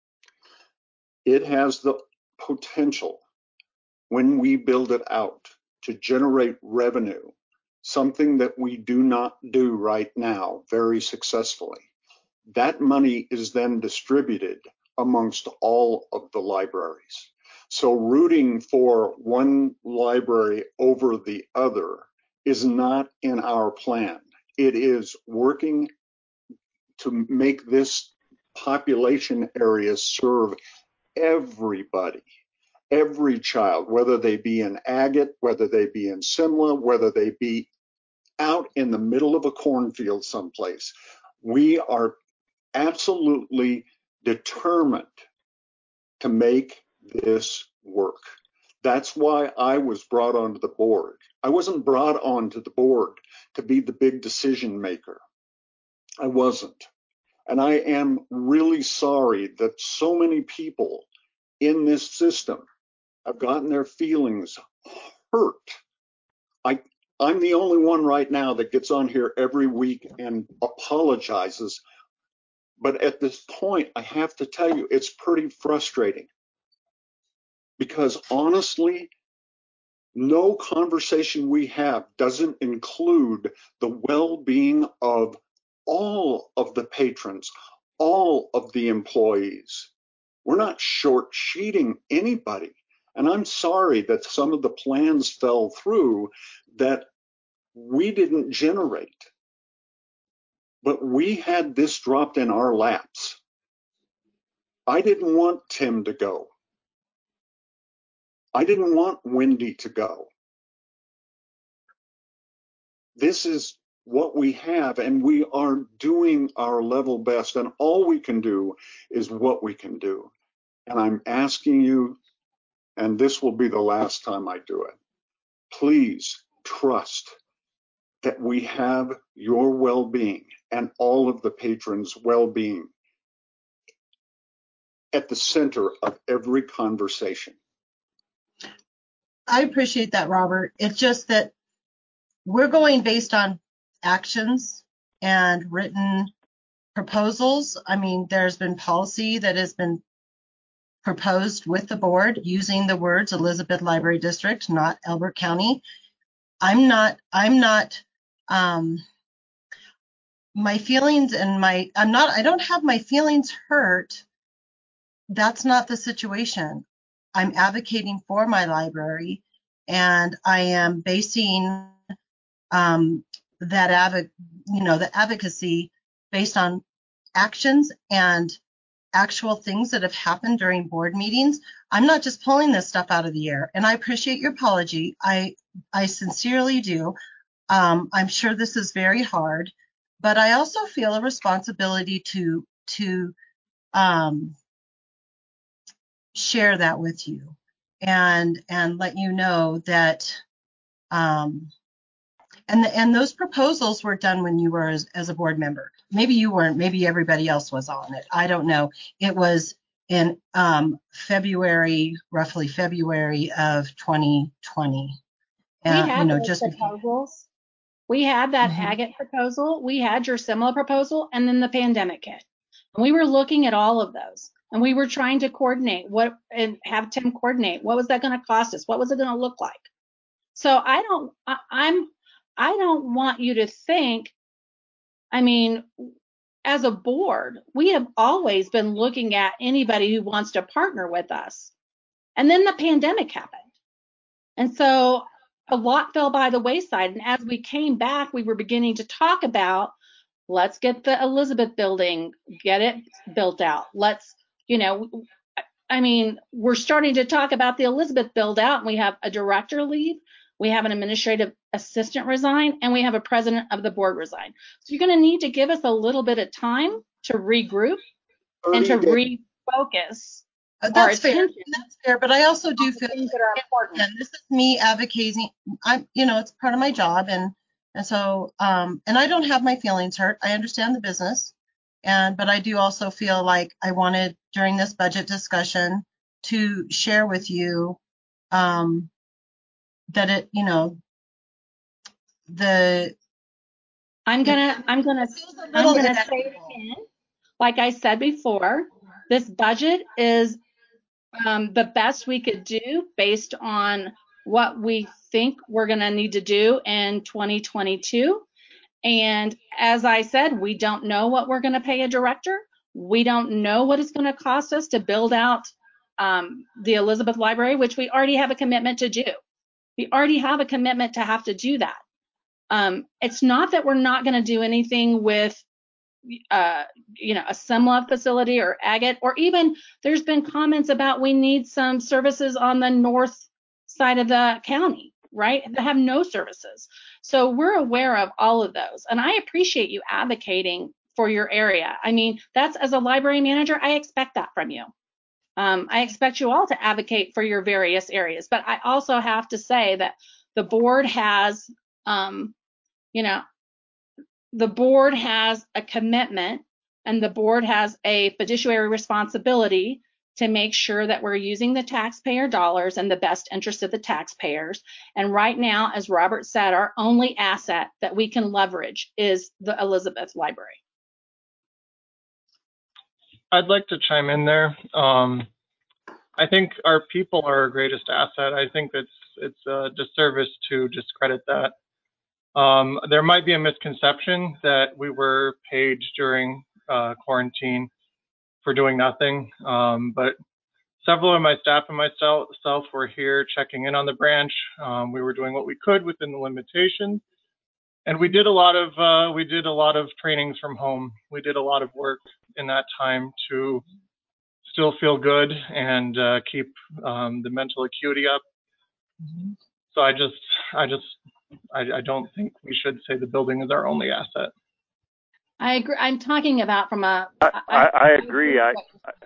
It has the potential, when we build it out, to generate revenue, something that we do not do right now very successfully. That money is then distributed amongst all of the libraries. So rooting for one library over the other is not in our plan. It is working to make this population area serve everybody, every child, whether they be in Agate, whether they be in Simla, whether they be out in the middle of a cornfield someplace. We are absolutely determined to make this work. That's why I was brought onto the board. I wasn't brought onto the board to be the big decision maker. I wasn't. And I am really sorry that so many people in this system have gotten their feelings hurt. I, I'm the only one right now that gets on here every week and apologizes. But at this point, I have to tell you, it's pretty frustrating. Because honestly, no conversation we have doesn't include the well-being of all of the patrons, all of the employees. We're not short-sheeting anybody. And I'm sorry that some of the plans fell through that we didn't generate. But we had this dropped in our laps. I didn't want Tim to go. I didn't want Wendy to go. This is what we have, and we are doing our level best, and all we can do is what we can do. And I'm asking you, and this will be the last time I do it, please trust that we have your well-being and all of the patrons' well-being at the center of every conversation. I appreciate that, Robert. It's just that we're going based on actions and written proposals. I mean, there's been policy that has been proposed with the board using the words Elizabeth Library District, not Elbert County. I'm not, I'm not, um, my feelings and my, I'm not, I don't have my feelings hurt. That's not the situation. I'm advocating for my library, and I am basing um, that adv- you know, the advocacy based on actions and actual things that have happened during board meetings. I'm not just pulling this stuff out of the air. And I appreciate your apology. I I sincerely do. Um, I'm sure this is very hard, but I also feel a responsibility to to um, share that with you and and let you know that um, And the, and those proposals were done when you were as, as a board member. Maybe you weren't. Maybe everybody else was on it. I don't know. It was in um, February, roughly February of twenty twenty. We Uh, had you know, those just proposals. We had that Mhm. agate proposal. We had your similar proposal, and then the pandemic hit. And we were looking at all of those, and we were trying to coordinate what and have Tim coordinate. What was that going to cost us? What was it going to look like? So I don't. I, I'm. I don't want you to think. I mean, as a board, we have always been looking at anybody who wants to partner with us. And then the pandemic happened. And so a lot fell by the wayside. And as we came back, we were beginning to talk about, let's get the Elizabeth building, get it built out. Let's, you know, I mean, we're starting to talk about the Elizabeth build out, and we have a director leave, we have an administrative assistant resign, and we have a president of the board resign. So you're going to need to give us a little bit of time to regroup and to refocus Uh, our that's fair. attention That's fair. But I also do on the feel things that are important. and this is me advocating. I'm, you know, it's part of my job, and and so um, and I don't have my feelings hurt. I understand the business, and but I do also feel like I wanted during this budget discussion to share with you um, that it, you know, the I'm gonna, I'm gonna, it feels a I'm little gonna say it inequitable. again. Like I said before, this budget is um, the best we could do based on what we think we're gonna need to do in twenty twenty-two. And as I said, we don't know what we're gonna pay a director. We don't know what it's gonna cost us to build out um, the Elizabeth Library, which we already have a commitment to do. We already have a commitment to have to do that. Um, it's not that we're not going to do anything with, uh, you know, a Semla facility or agate, or even there's been comments about we need some services on the north side of the county, right? That have no services. So we're aware of all of those. And I appreciate you advocating for your area. I mean, that's, as a library manager, I expect that from you. Um, I expect you all to advocate for your various areas, but I also have to say that the board has, um, you know, the board has a commitment, and the board has a fiduciary responsibility to make sure that we're using the taxpayer dollars in the best interest of the taxpayers. And right now, as Robert said, our only asset that we can leverage is the Elizabeth Library. I'd like to chime in there. Um, I think our people are our greatest asset. I think it's it's a disservice to discredit that. Um, there might be a misconception that we were paid during uh, quarantine for doing nothing, um, but several of my staff and myself were here checking in on the branch. Um, we were doing what we could within the limitations, and we did a lot of uh, we did a lot of trainings from home. We did a lot of work in that time to still feel good and uh, keep um, the mental acuity up. Mm-hmm. So I just, I just, I, I don't think we should say the building is our only asset. I agree. I'm talking about from a. I, I, I, I agree. I,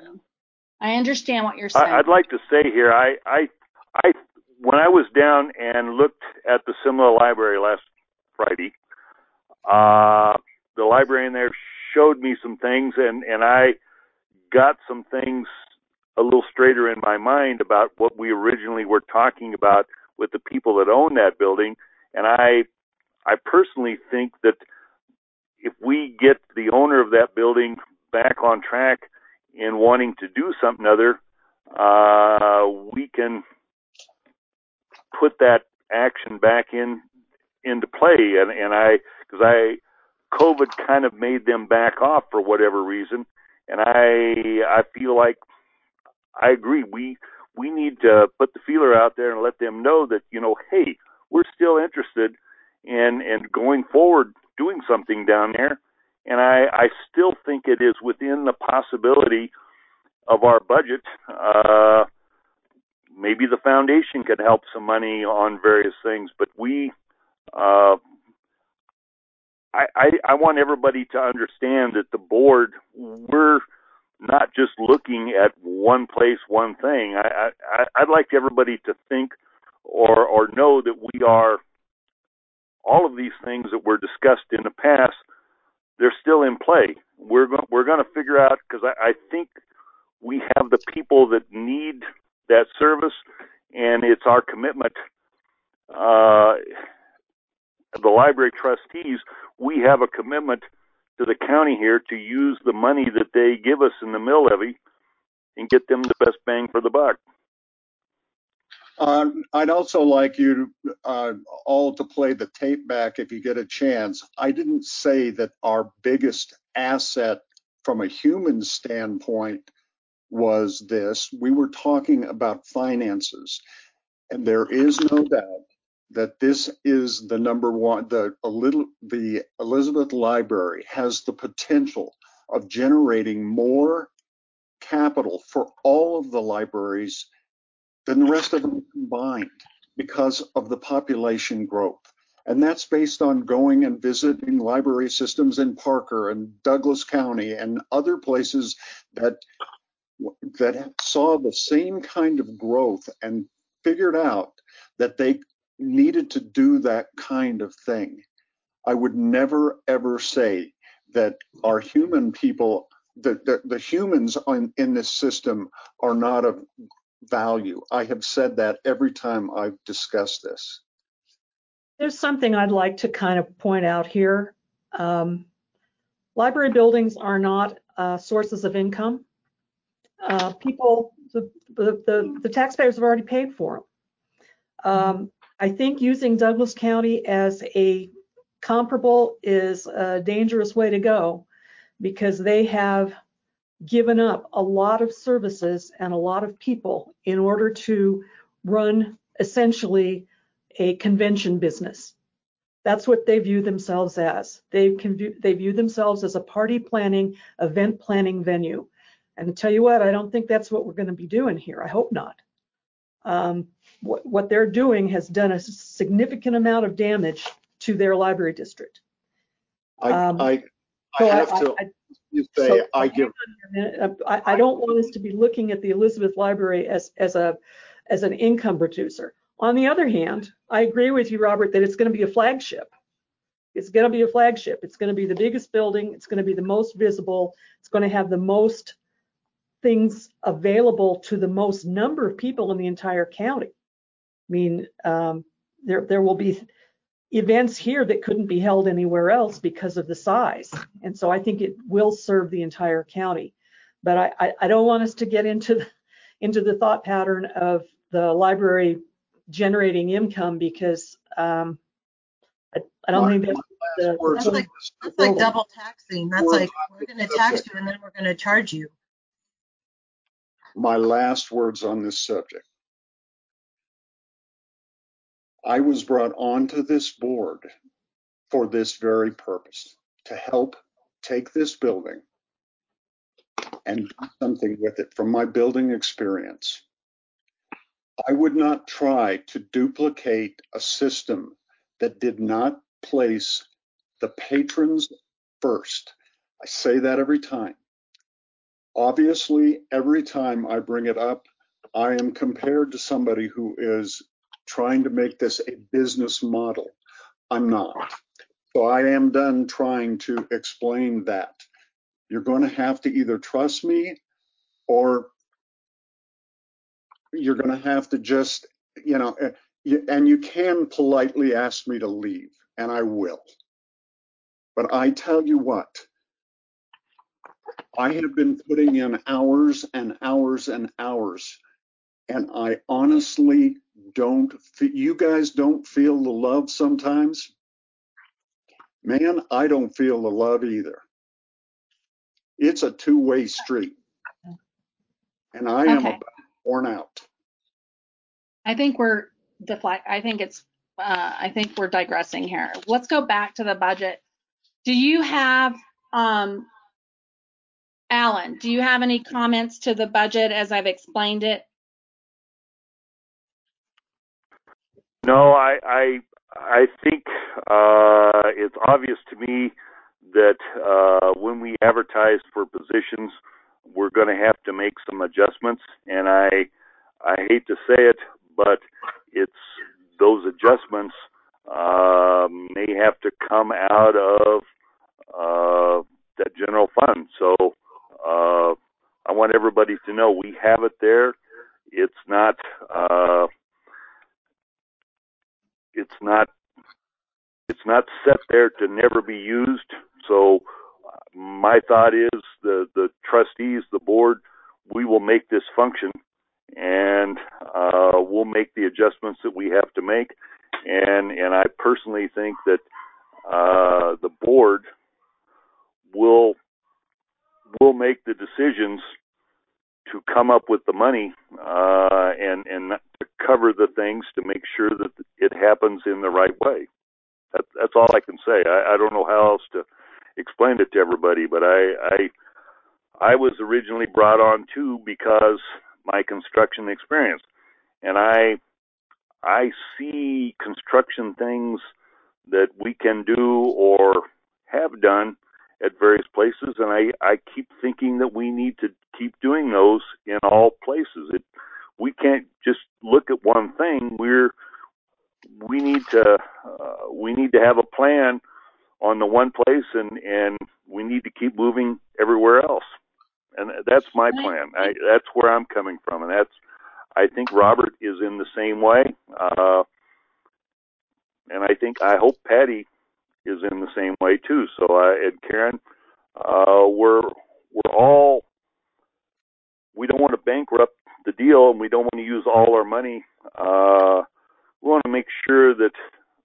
I understand what you're saying. I'd like to say here, I, I, I, when I was down and looked at the Semla Library last Friday, uh, the librarian there showed me some things, and, and I got some things a little straighter in my mind about what we originally were talking about with the people that own that building. And I, I personally think that if we get the owner of that building back on track in wanting to do something other, uh, we can put that action back in into play. And, and I, because I, COVID kind of made them back off for whatever reason, and I, I feel like I agree. We we need to put the feeler out there and let them know that, you know, hey, we're still interested in in going forward doing something down there. And I, I still think it is within the possibility of our budget. Uh, maybe the foundation can help some money on various things, but we, uh, I, I, I want everybody to understand that the board, we're not just looking at one place, one thing. I, I, I'd like everybody to think or, or know that we are all of these things that were discussed in the past, they're still in play. We're go- we're going to figure out, because I, I think we have the people that need that service, and it's our commitment. Uh, the library trustees, we have a commitment to the county here to use the money that they give us in the mill levy and get them the best bang for the buck. Uh, I'd also like you uh, all to play the tape back if you get a chance. I didn't say that our biggest asset from a human standpoint was this. We were talking about finances, and there is no doubt that this is the number one. The, a little, the Elizabeth Library has the potential of generating more capital for all of the libraries than the rest of them combined because of the population growth. And that's based on going and visiting library systems in Parker and Douglas County and other places that that saw the same kind of growth and figured out that they needed to do that kind of thing. I would never, ever say that our human people, the, the, the humans on, in this system are not of value. I have said that every time I've discussed this. There's something I'd like to kind of point out here. Um, library buildings are not uh, sources of income. Uh, people, the, the, the, the taxpayers have already paid for them. Um, I think using Douglas County as a comparable is a dangerous way to go, because they have given up a lot of services and a lot of people in order to run essentially a convention business. That's what they view themselves as. They, can view, they view themselves as a party planning, event planning venue. And to tell you what, I don't think that's what we're going to be doing here. I hope not. Um, what, what they're doing has done a significant amount of damage to their library district. I, Um, I, I so have I, to I, you say so I give. I, I don't want us to be looking at the Elizabeth Library as, as a as an income producer. On the other hand, I agree with you, Robert, that it's going to be a flagship. It's going to be a flagship. It's going to be the biggest building. It's going to be the most visible. It's going to have the most things available to the most number of people in the entire county. I mean, um, there there will be events here that couldn't be held anywhere else because of the size. And so I think it will serve the entire county. But I, I, I don't want us to get into the, into the thought pattern of the library generating income, because um, I, I don't My, think that's the, That's like that's like double taxing. That's We're like we're going to tax you and then we're going to charge you. My last words on this subject. I was brought onto this board for this very purpose, to help take this building and do something with it from my building experience. I would not try to duplicate a system that did not place the patrons first. I say that every time. Obviously, every time I bring it up, I am compared to somebody who is trying to make this a business model. I'm not. So I am done trying to explain that. You're going to have to either trust me, or you're going to have to just, you know, and you can politely ask me to leave, and I will. But I tell you what, I have been putting in hours and hours and hours, and I honestly don't, you guys don't feel the love sometimes? Man, I don't feel the love either. It's a two-way street, and I am Okay. about worn out. I think we're deflect. I think it's. Uh, I think we're digressing here. Let's go back to the budget. Do you have, um, Alan? Do you have any comments to the budget as I've explained it? No, I I, I think uh, it's obvious to me that uh, when we advertise for positions, we're going to have to make some adjustments. And I I hate to say it, but it's those adjustments uh, may have to come out of uh, that general fund. So uh, I want everybody to know we have it there. It's not. Uh, it's not. It's not set there to never be used. So my thought is the the trustees, the board, we will make this function, and uh, we'll make the adjustments that we have to make. And and I personally think that uh, the board will will make the decisions to come up with the money uh, and and to cover the things to make sure that it happens in the right way. That, that's all I can say. I, I don't know how else to explain it to everybody, but I, I I was originally brought on too because my construction experience, and I I see construction things that we can do or have done at various places, and I, I keep thinking that we need to keep doing those in all places. It, we can't just look at one thing. We're we need to uh, we need to have a plan on the one place, and, and we need to keep moving everywhere else. And that's my plan. I, that's where I'm coming from, and that's I think Robert is in the same way, uh, and I think I hope Patty is in the same way too. So, uh, and Karen, uh, we're we're all we don't want to bankrupt the deal, and we don't want to use all our money. Uh, we want to make sure that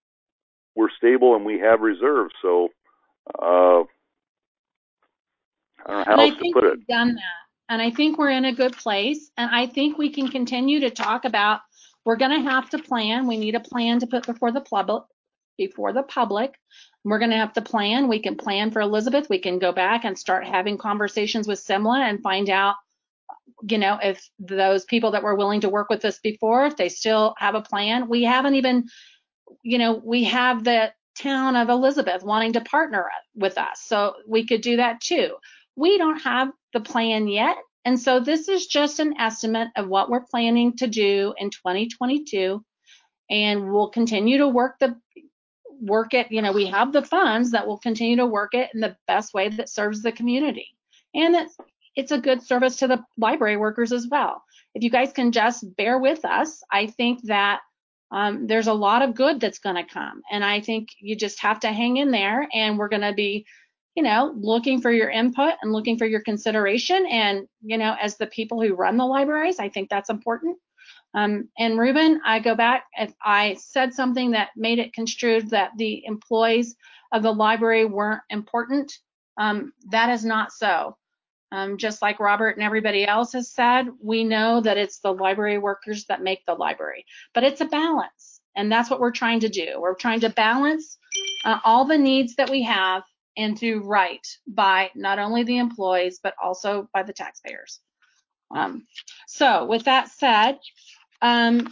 we're stable and we have reserves. So, uh, I don't know how And I else to think put it. we've done that. And I think we're in a good place. And I think we can continue to talk about, we're going to have to plan. We need a plan to put before the public, before the public. We're going to have to plan. We can plan for Elizabeth. We can go back and start having conversations with Simla and find out, you know, if those people that were willing to work with us before, if they still have a plan. We haven't even, you know, we have the town of Elizabeth wanting to partner with us. So we could do that too. We don't have the plan yet. And so this is just an estimate of what we're planning to do in twenty twenty-two. And we'll continue to work the work it, you know, we have the funds that will continue to work it in the best way that serves the community. And it's, it's a good service to the library workers as well. If you guys can just bear with us, I think that um, there's a lot of good that's going to come. And I think you just have to hang in there, and we're going to be, you know, looking for your input and looking for your consideration. And, you know, as the people who run the libraries, I think that's important. Um, and Ruben, I go back, if I said something that made it construed that the employees of the library weren't important, um, that is not so. Um, just like Robert and everybody else has said, we know that it's the library workers that make the library, but it's a balance. And that's what we're trying to do. We're trying to balance uh, all the needs that we have and do right by not only the employees, but also by the taxpayers. Um, so with that said, um,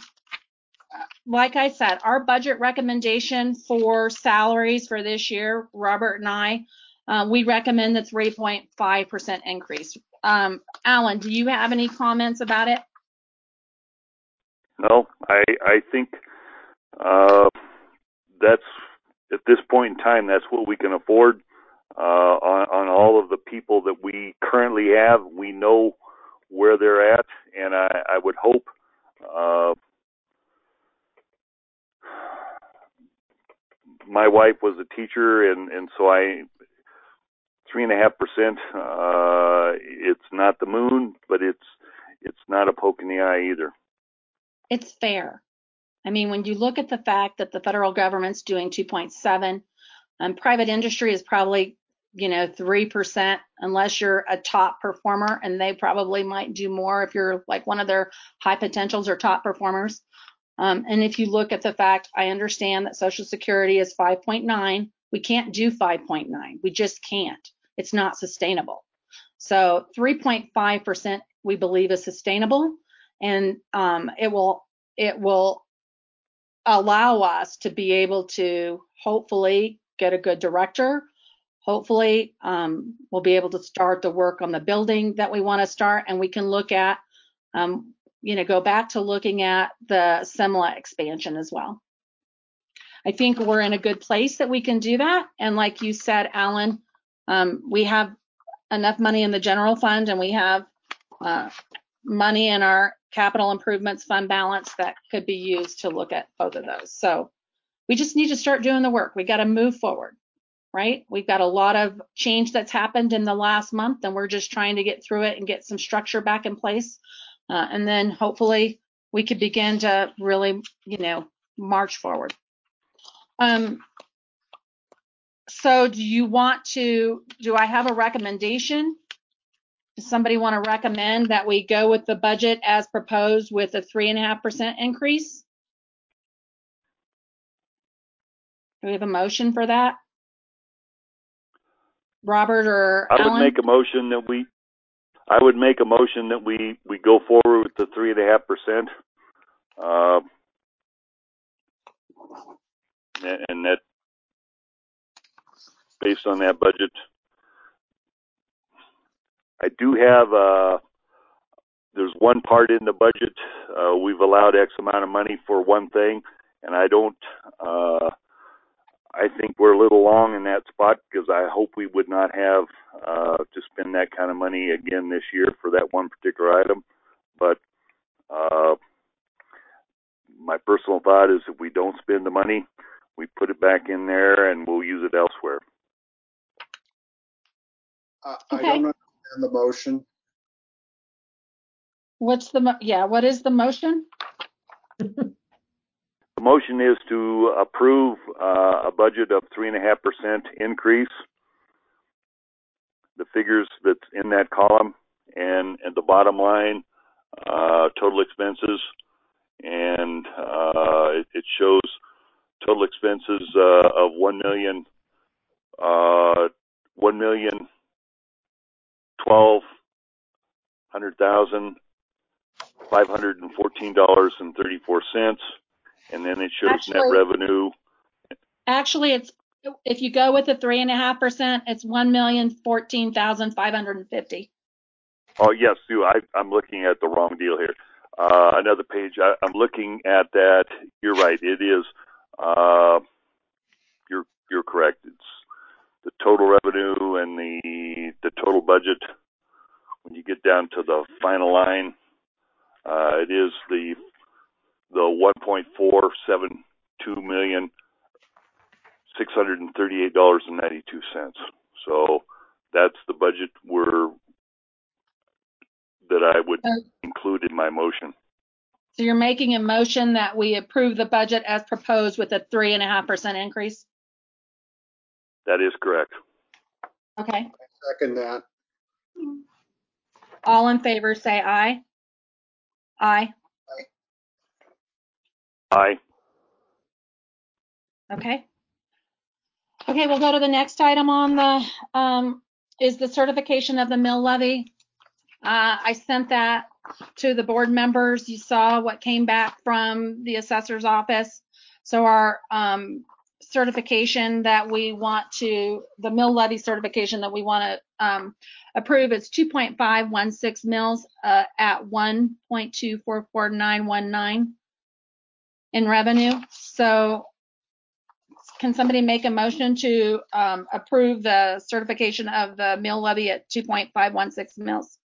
like I said, our budget recommendation for salaries for this year, Robert and I, uh, we recommend the three point five percent increase. Um, Alan, do you have any comments about it? No, I I think uh, that's at this point in time, that's what we can afford uh, on on all of the people that we currently have. We know where they're at, and I, I would hope. Uh, my wife was a teacher, and, and so I three and a half percent. Uh, it's not the moon, but it's it's not a poke in the eye either. It's fair. I mean, when you look at the fact that the federal government's doing two point seven, and um, private industry is probably, you know, three percent, unless you're a top performer, and they probably might do more if you're like one of their high potentials or top performers. Um, and if you look at the fact, I understand that Social Security is five point nine. We can't do five point nine. We just can't. It's not sustainable. So three point five percent we believe is sustainable, and um, it will it will allow us to be able to hopefully get a good director. Hopefully um, we'll be able to start the work on the building that we want to start, and we can look at um, you know, go back to looking at the Simla expansion as well. I think we're in a good place that we can do that. And like you said, Alan, um, we have enough money in the general fund, and we have uh, money in our capital improvements fund balance that could be used to look at both of those. So we just need to start doing the work. We got to move forward, right? We've got a lot of change that's happened in the last month, and we're just trying to get through it and get some structure back in place. Uh, and then hopefully we could begin to really, you know, march forward. Um, so do you want to, do I have a recommendation? Does somebody want to recommend that we go with the budget as proposed with a three and a half percent increase? Do we have a motion for that? Robert or I would Alan? make a motion that we, I would make a motion that we, we go forward with the three and a half percent. Uh, and, and that, based on that budget, I do have, uh, there's one part in the budget, uh, we've allowed X amount of money for one thing, and I don't, uh, I think we're a little long in that spot, because I hope we would not have uh, to spend that kind of money again this year for that one particular item. But uh, my personal thought is if we don't spend the money, we put it back in there and we'll use it elsewhere. I, Okay. I don't understand the motion. What's the, mo- yeah, what is the motion? The motion is to approve uh, a budget of three and a half percent increase. The figures that's in that column, and at the bottom line, uh, total expenses, and uh, it, it shows total expenses uh, of one million, uh, one million twelve hundred thousand five hundred and fourteen dollars and thirty four cents, and then it shows Actually, net revenue. Actually, it's, if you go with the three and a half percent, it's one million fourteen thousand five hundred and fifty. Oh yes, Sue, I, I'm looking at the wrong deal here. Uh, another page. I, I'm looking at that. You're right. It is. Uh, you're you're correct. It's the total revenue and the the total budget. When you get down to the final line, uh, it is the the one point four seven two million six hundred and thirty eight dollars and ninety two cents. So that's the budget we're that I would So, include in my motion. so you're making a motion that we approve the budget as proposed with a three and a half percent increase? That is correct. Okay. Second that. All in favor, say aye. Aye. Aye. Okay. Okay, we'll go to the next item on the, um, is the certification of the mill levy. Uh, I sent that to the board members. You saw what came back from the assessor's office. So our um, certification that we want to, the mill levy certification that we want to um, approve is two point five one six mils uh, at one point two four four nine one nine in revenue. So can somebody make a motion to um, approve the certification of the mill levy at two point five one six mils?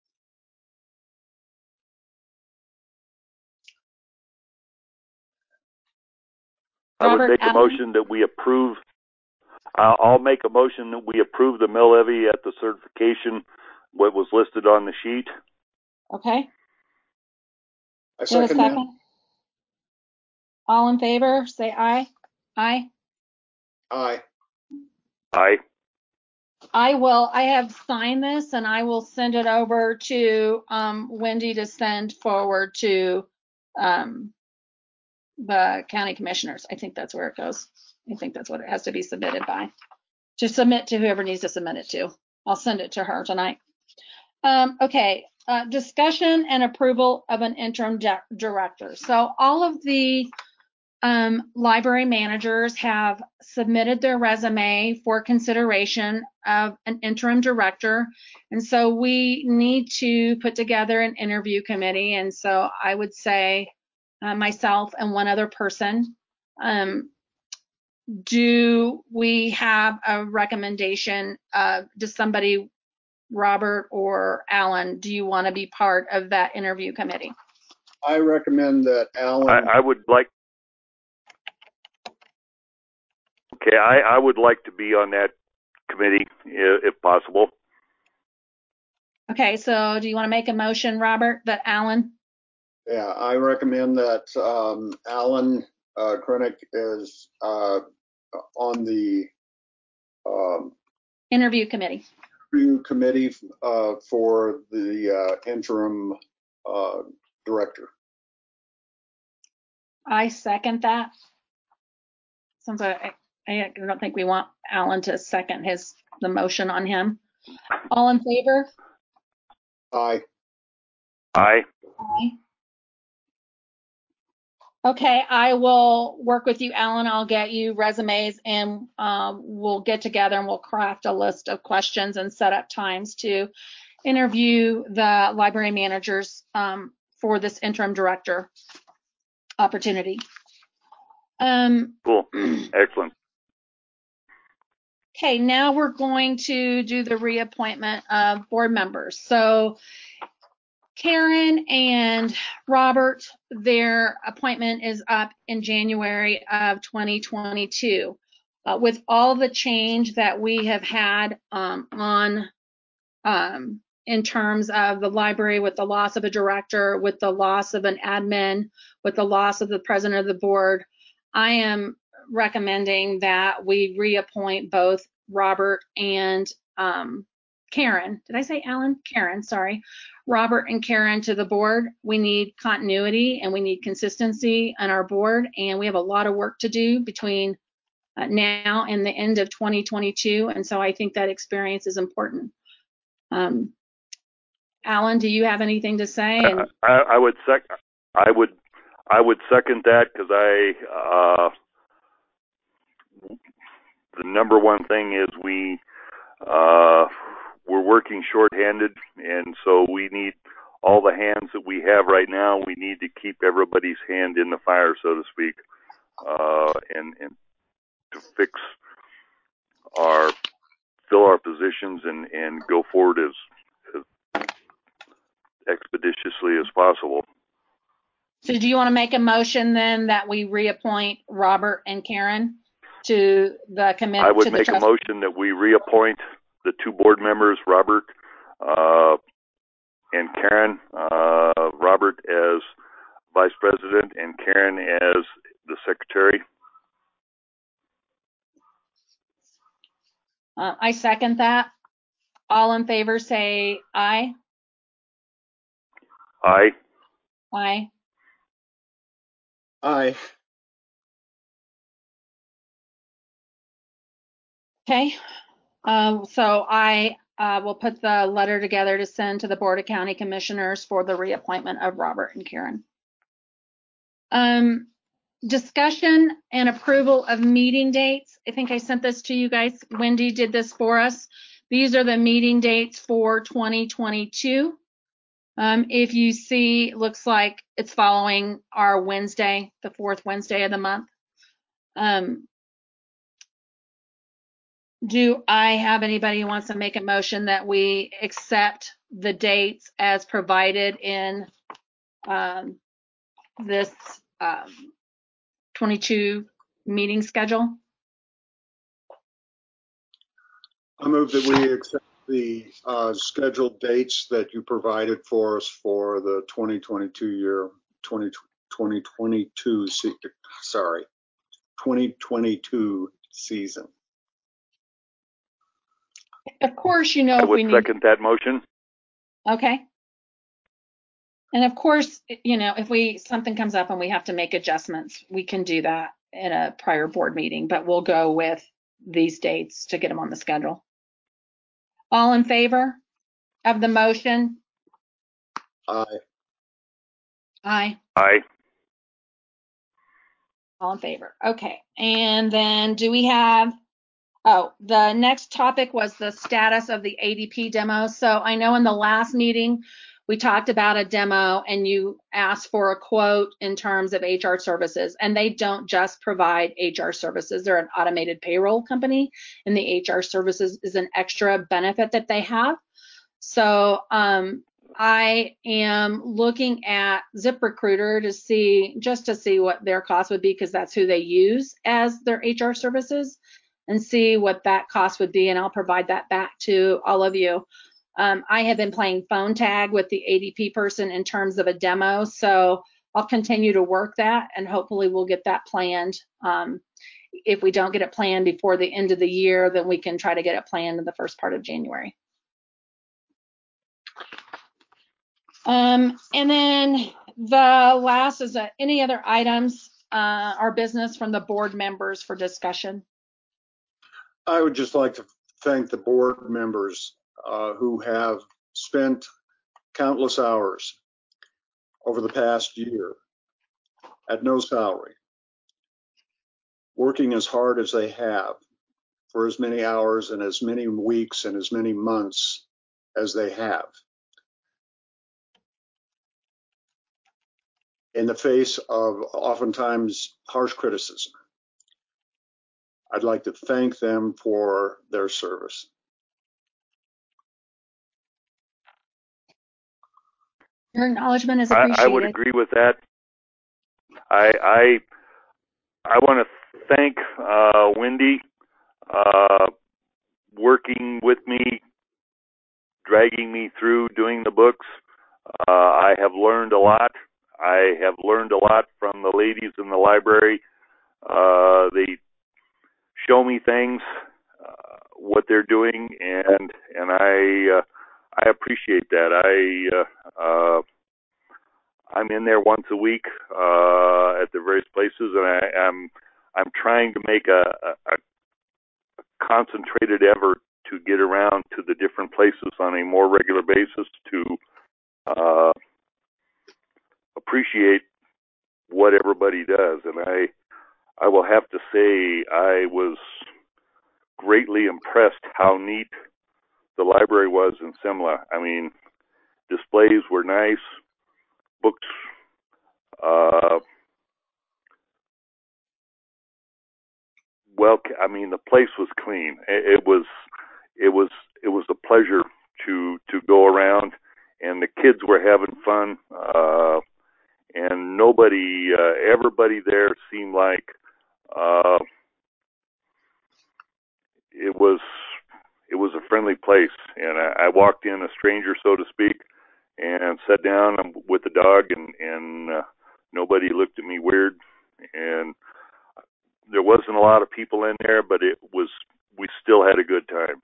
I would Robert, make a Alan? motion that we approve. Uh, I'll make a motion that we approve the mill levy at the certification, what was listed on the sheet. Okay. I Do you have a second that. second? All in favor, say aye. Aye. Aye. Aye. I will, I have signed this and I will send it over to um, Wendy to send forward to um, the county commissioners. I think that's where it goes. I think that's what it has to be submitted by. To submit to whoever needs to submit it to. I'll send it to her tonight. Um, okay, uh, discussion and approval of an interim di- director. So all of the um, library managers have submitted their resume for consideration of an interim director. And so we need to put together an interview committee. And so I would say uh, myself and one other person. Um, do we have a recommendation? Uh, does somebody, Robert or Alan, do you want to be part of that interview committee? I recommend that Alan. I, I would like. Okay, I, I would like to be on that committee if, if possible. Okay, so do you want to make a motion, Robert, that Alan? Yeah, I recommend that um, Alan uh, Krenick is uh, on the um, Interview committee. interview committee uh, for the uh, interim uh, director. I second that. Sounds like I, I don't think we want Alan to second his the motion on him. All in favor? Aye. Aye. Aye. Okay, I will work with you, Alan. I'll get you resumes and um, we'll get together and we'll craft a list of questions and set up times to interview the library managers um, for this interim director opportunity. Um, Cool. Excellent. okay, now we're going to do the reappointment of board members. So Karen and Robert, their appointment is up in January of twenty twenty-two. Uh, with all the change that we have had um, on um, in terms of the library, with the loss of a director, with the loss of an admin, with the loss of the president of the board, I am recommending that we reappoint both Robert and um, Karen. Did I say Alan? Karen, sorry. Robert and Karen to the board. We need continuity and we need consistency on our board, and we have a lot of work to do between uh, now and the end of twenty twenty-two, and so I think that experience is important. Um, Alan, do you have anything to say? And I, I would sec. I would. I would second that because I. Uh, the number one thing is we. Uh, we're working shorthanded, and so we need all the hands that we have right now. We need to keep everybody's hand in the fire, so to speak, uh, and and to fix our fill our positions and and go forward as, as expeditiously as possible. so do you want to make a motion then that we reappoint Robert and Karen to the committee? I would to the make trust- a motion that we reappoint the two board members, Robert uh, and Karen, uh, Robert as vice president and Karen as the secretary. Uh, I second that. All in favor say aye. Aye. Aye. Aye. Okay. Um, so I uh, will put the letter together to send to the Board of County Commissioners for the reappointment of Robert and Karen. Um, discussion and approval of meeting dates. I think I sent this to you guys. Wendy did this for us. These are the meeting dates for twenty twenty-two. Um, if you see, it looks like it's following our Wednesday, the fourth Wednesday of the month. Um, do I have anybody who wants to make a motion that we accept the dates as provided in um, this um, twenty-two meeting schedule? I move that we accept the uh, scheduled dates that you provided for us for the twenty twenty-two year, twenty twenty-two, sorry, twenty twenty-two season. Of course, you know, I if would we need. second that motion. Okay. And of course, you know, if we something comes up and we have to make adjustments, we can do that in a prior board meeting, but we'll go with these dates to get them on the schedule. All in favor of the motion? Aye. Aye. Aye. All in favor. Okay. And then do we have, oh, the next topic was the status of the A D P demo. So I know in the last meeting, we talked about a demo and you asked for a quote in terms of H R services, and they don't just provide H R services. They're an automated payroll company, and the H R services is an extra benefit that they have. So um, I am looking at ZipRecruiter to see, just to see what their cost would be, because that's who they use as their H R services, and see what that cost would be, and I'll provide that back to all of you. Um, I have been playing phone tag with the A D P person in terms of a demo, so I'll continue to work that, and hopefully we'll get that planned. Um, if we don't get it planned before the end of the year, then we can try to get it planned in the first part of January. Um, and then the last is uh, any other items uh, or business from the board members for discussion? I would just like to thank the board members uh, who have spent countless hours over the past year at no salary, working as hard as they have for as many hours and as many weeks and as many months as they have, in the face of oftentimes harsh criticism. I'd like to thank them for their service. Your acknowledgement is I, appreciated. I would agree with that. I I, I want to thank uh, Wendy, uh, working with me, dragging me through doing the books. Uh, I have learned a lot. I have learned a lot from the ladies in the library. Uh, they show me things, uh, what they're doing, and and I uh, I appreciate that. I uh, uh, I'm in there once a week uh, at the various places, and I, I'm I'm trying to make a, a, a concentrated effort to get around to the different places on a more regular basis to uh, appreciate what everybody does. And I I will have to say I was greatly impressed how neat the library was in Simla. I mean, displays were nice, books uh, well, I mean, the place was clean. It, it was, it was, it was a pleasure to to go around, and the kids were having fun. Uh, and nobody, uh, everybody there seemed like uh, it was, it was a friendly place. And I, I walked in a stranger, so to speak, and sat down with the dog, and and uh, nobody looked at me weird. And there wasn't a lot of people in there, but it was, we still had a good time.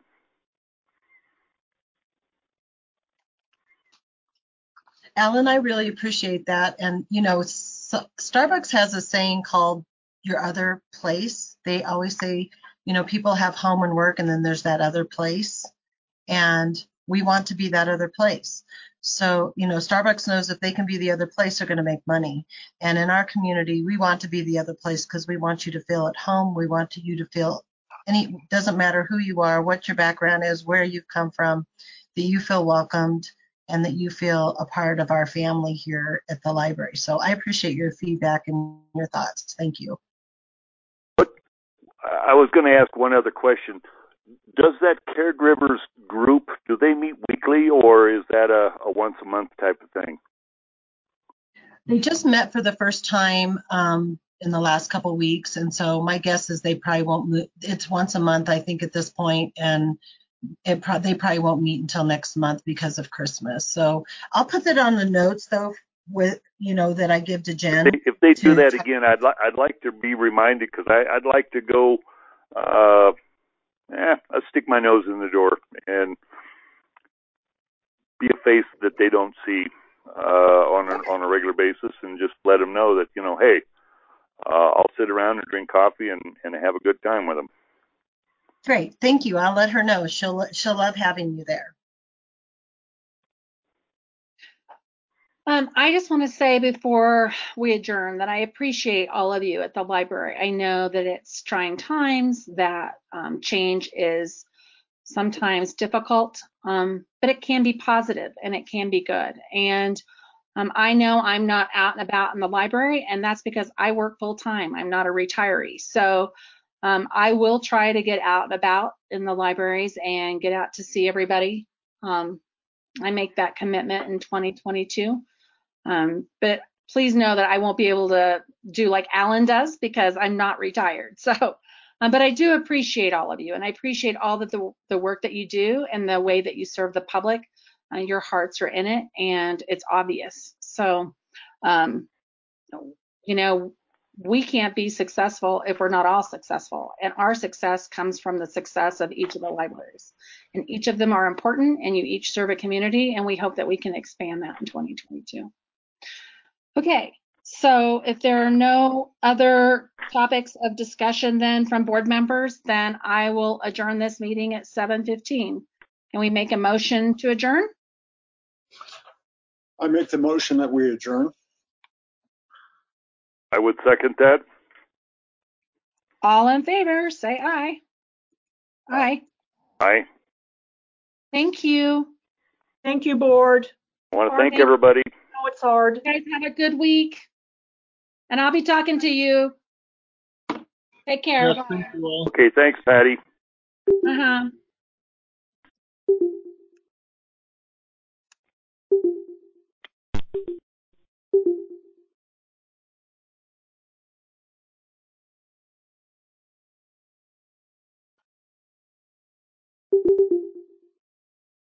Alan, I really appreciate that. And, you know, so Starbucks has a saying called your other place. They always say, you know, people have home and work, and then there's that other place. And we want to be that other place. So, you know, Starbucks knows if they can be the other place, they're going to make money. And in our community, we want to be the other place because we want you to feel at home. We want you to feel any, doesn't matter who you are, what your background is, where you've come from, that you feel welcomed and that you feel a part of our family here at the library. So I appreciate your feedback and your thoughts. Thank you. But I was going to ask one other question. Does that caregivers group, do they meet weekly, or is that a, a once a month type of thing? They just met for the first time um, in the last couple of weeks. And so my guess is they probably won't move. It's once a month, I think, at this point, and it pro- they probably won't meet until next month because of Christmas. So I'll put that on the notes, though, with, you know, that I give to Jen. If they, if they do that t- again, I'd, li- I'd like to be reminded, because I'd like to go, uh, eh, I'll stick my nose in the door and be a face that they don't see uh, on, a, on a regular basis, and just let them know that, you know, hey, uh, I'll sit around and drink coffee and, and have a good time with them. Great. Thank you. I'll let her know. She'll she'll love having you there. Um, I just want to say before we adjourn that I appreciate all of you at the library. I know that it's trying times, that um, change is sometimes difficult, um, but it can be positive and it can be good. And um, I know I'm not out and about in the library, and that's because I work full time. I'm not a retiree. So um, I will try to get out and about in the libraries and get out to see everybody. Um, I make that commitment in twenty twenty-two. Um, but please know that I won't be able to do like Alan does because I'm not retired. So, um, but I do appreciate all of you, and I appreciate all that the, the work that you do and the way that you serve the public. Uh, your hearts are in it, and it's obvious. So, um, you know, we can't be successful if we're not all successful, and our success comes from the success of each of the libraries, and each of them are important, and you each serve a community, and we hope that we can expand that in twenty twenty-two. Okay, so if there are no other topics of discussion then from board members, then I will adjourn this meeting at seven fifteen. Can we make a motion to adjourn? I make the motion that we adjourn. I would second that. All in favor, say aye. Aye. Aye. Thank you. Thank you, board. I want to All thank right. everybody. I know it's hard. You guys have a good week, and I'll be talking to you. Take care. Yes, thank you all. Okay, thanks, Patty. Uh-huh.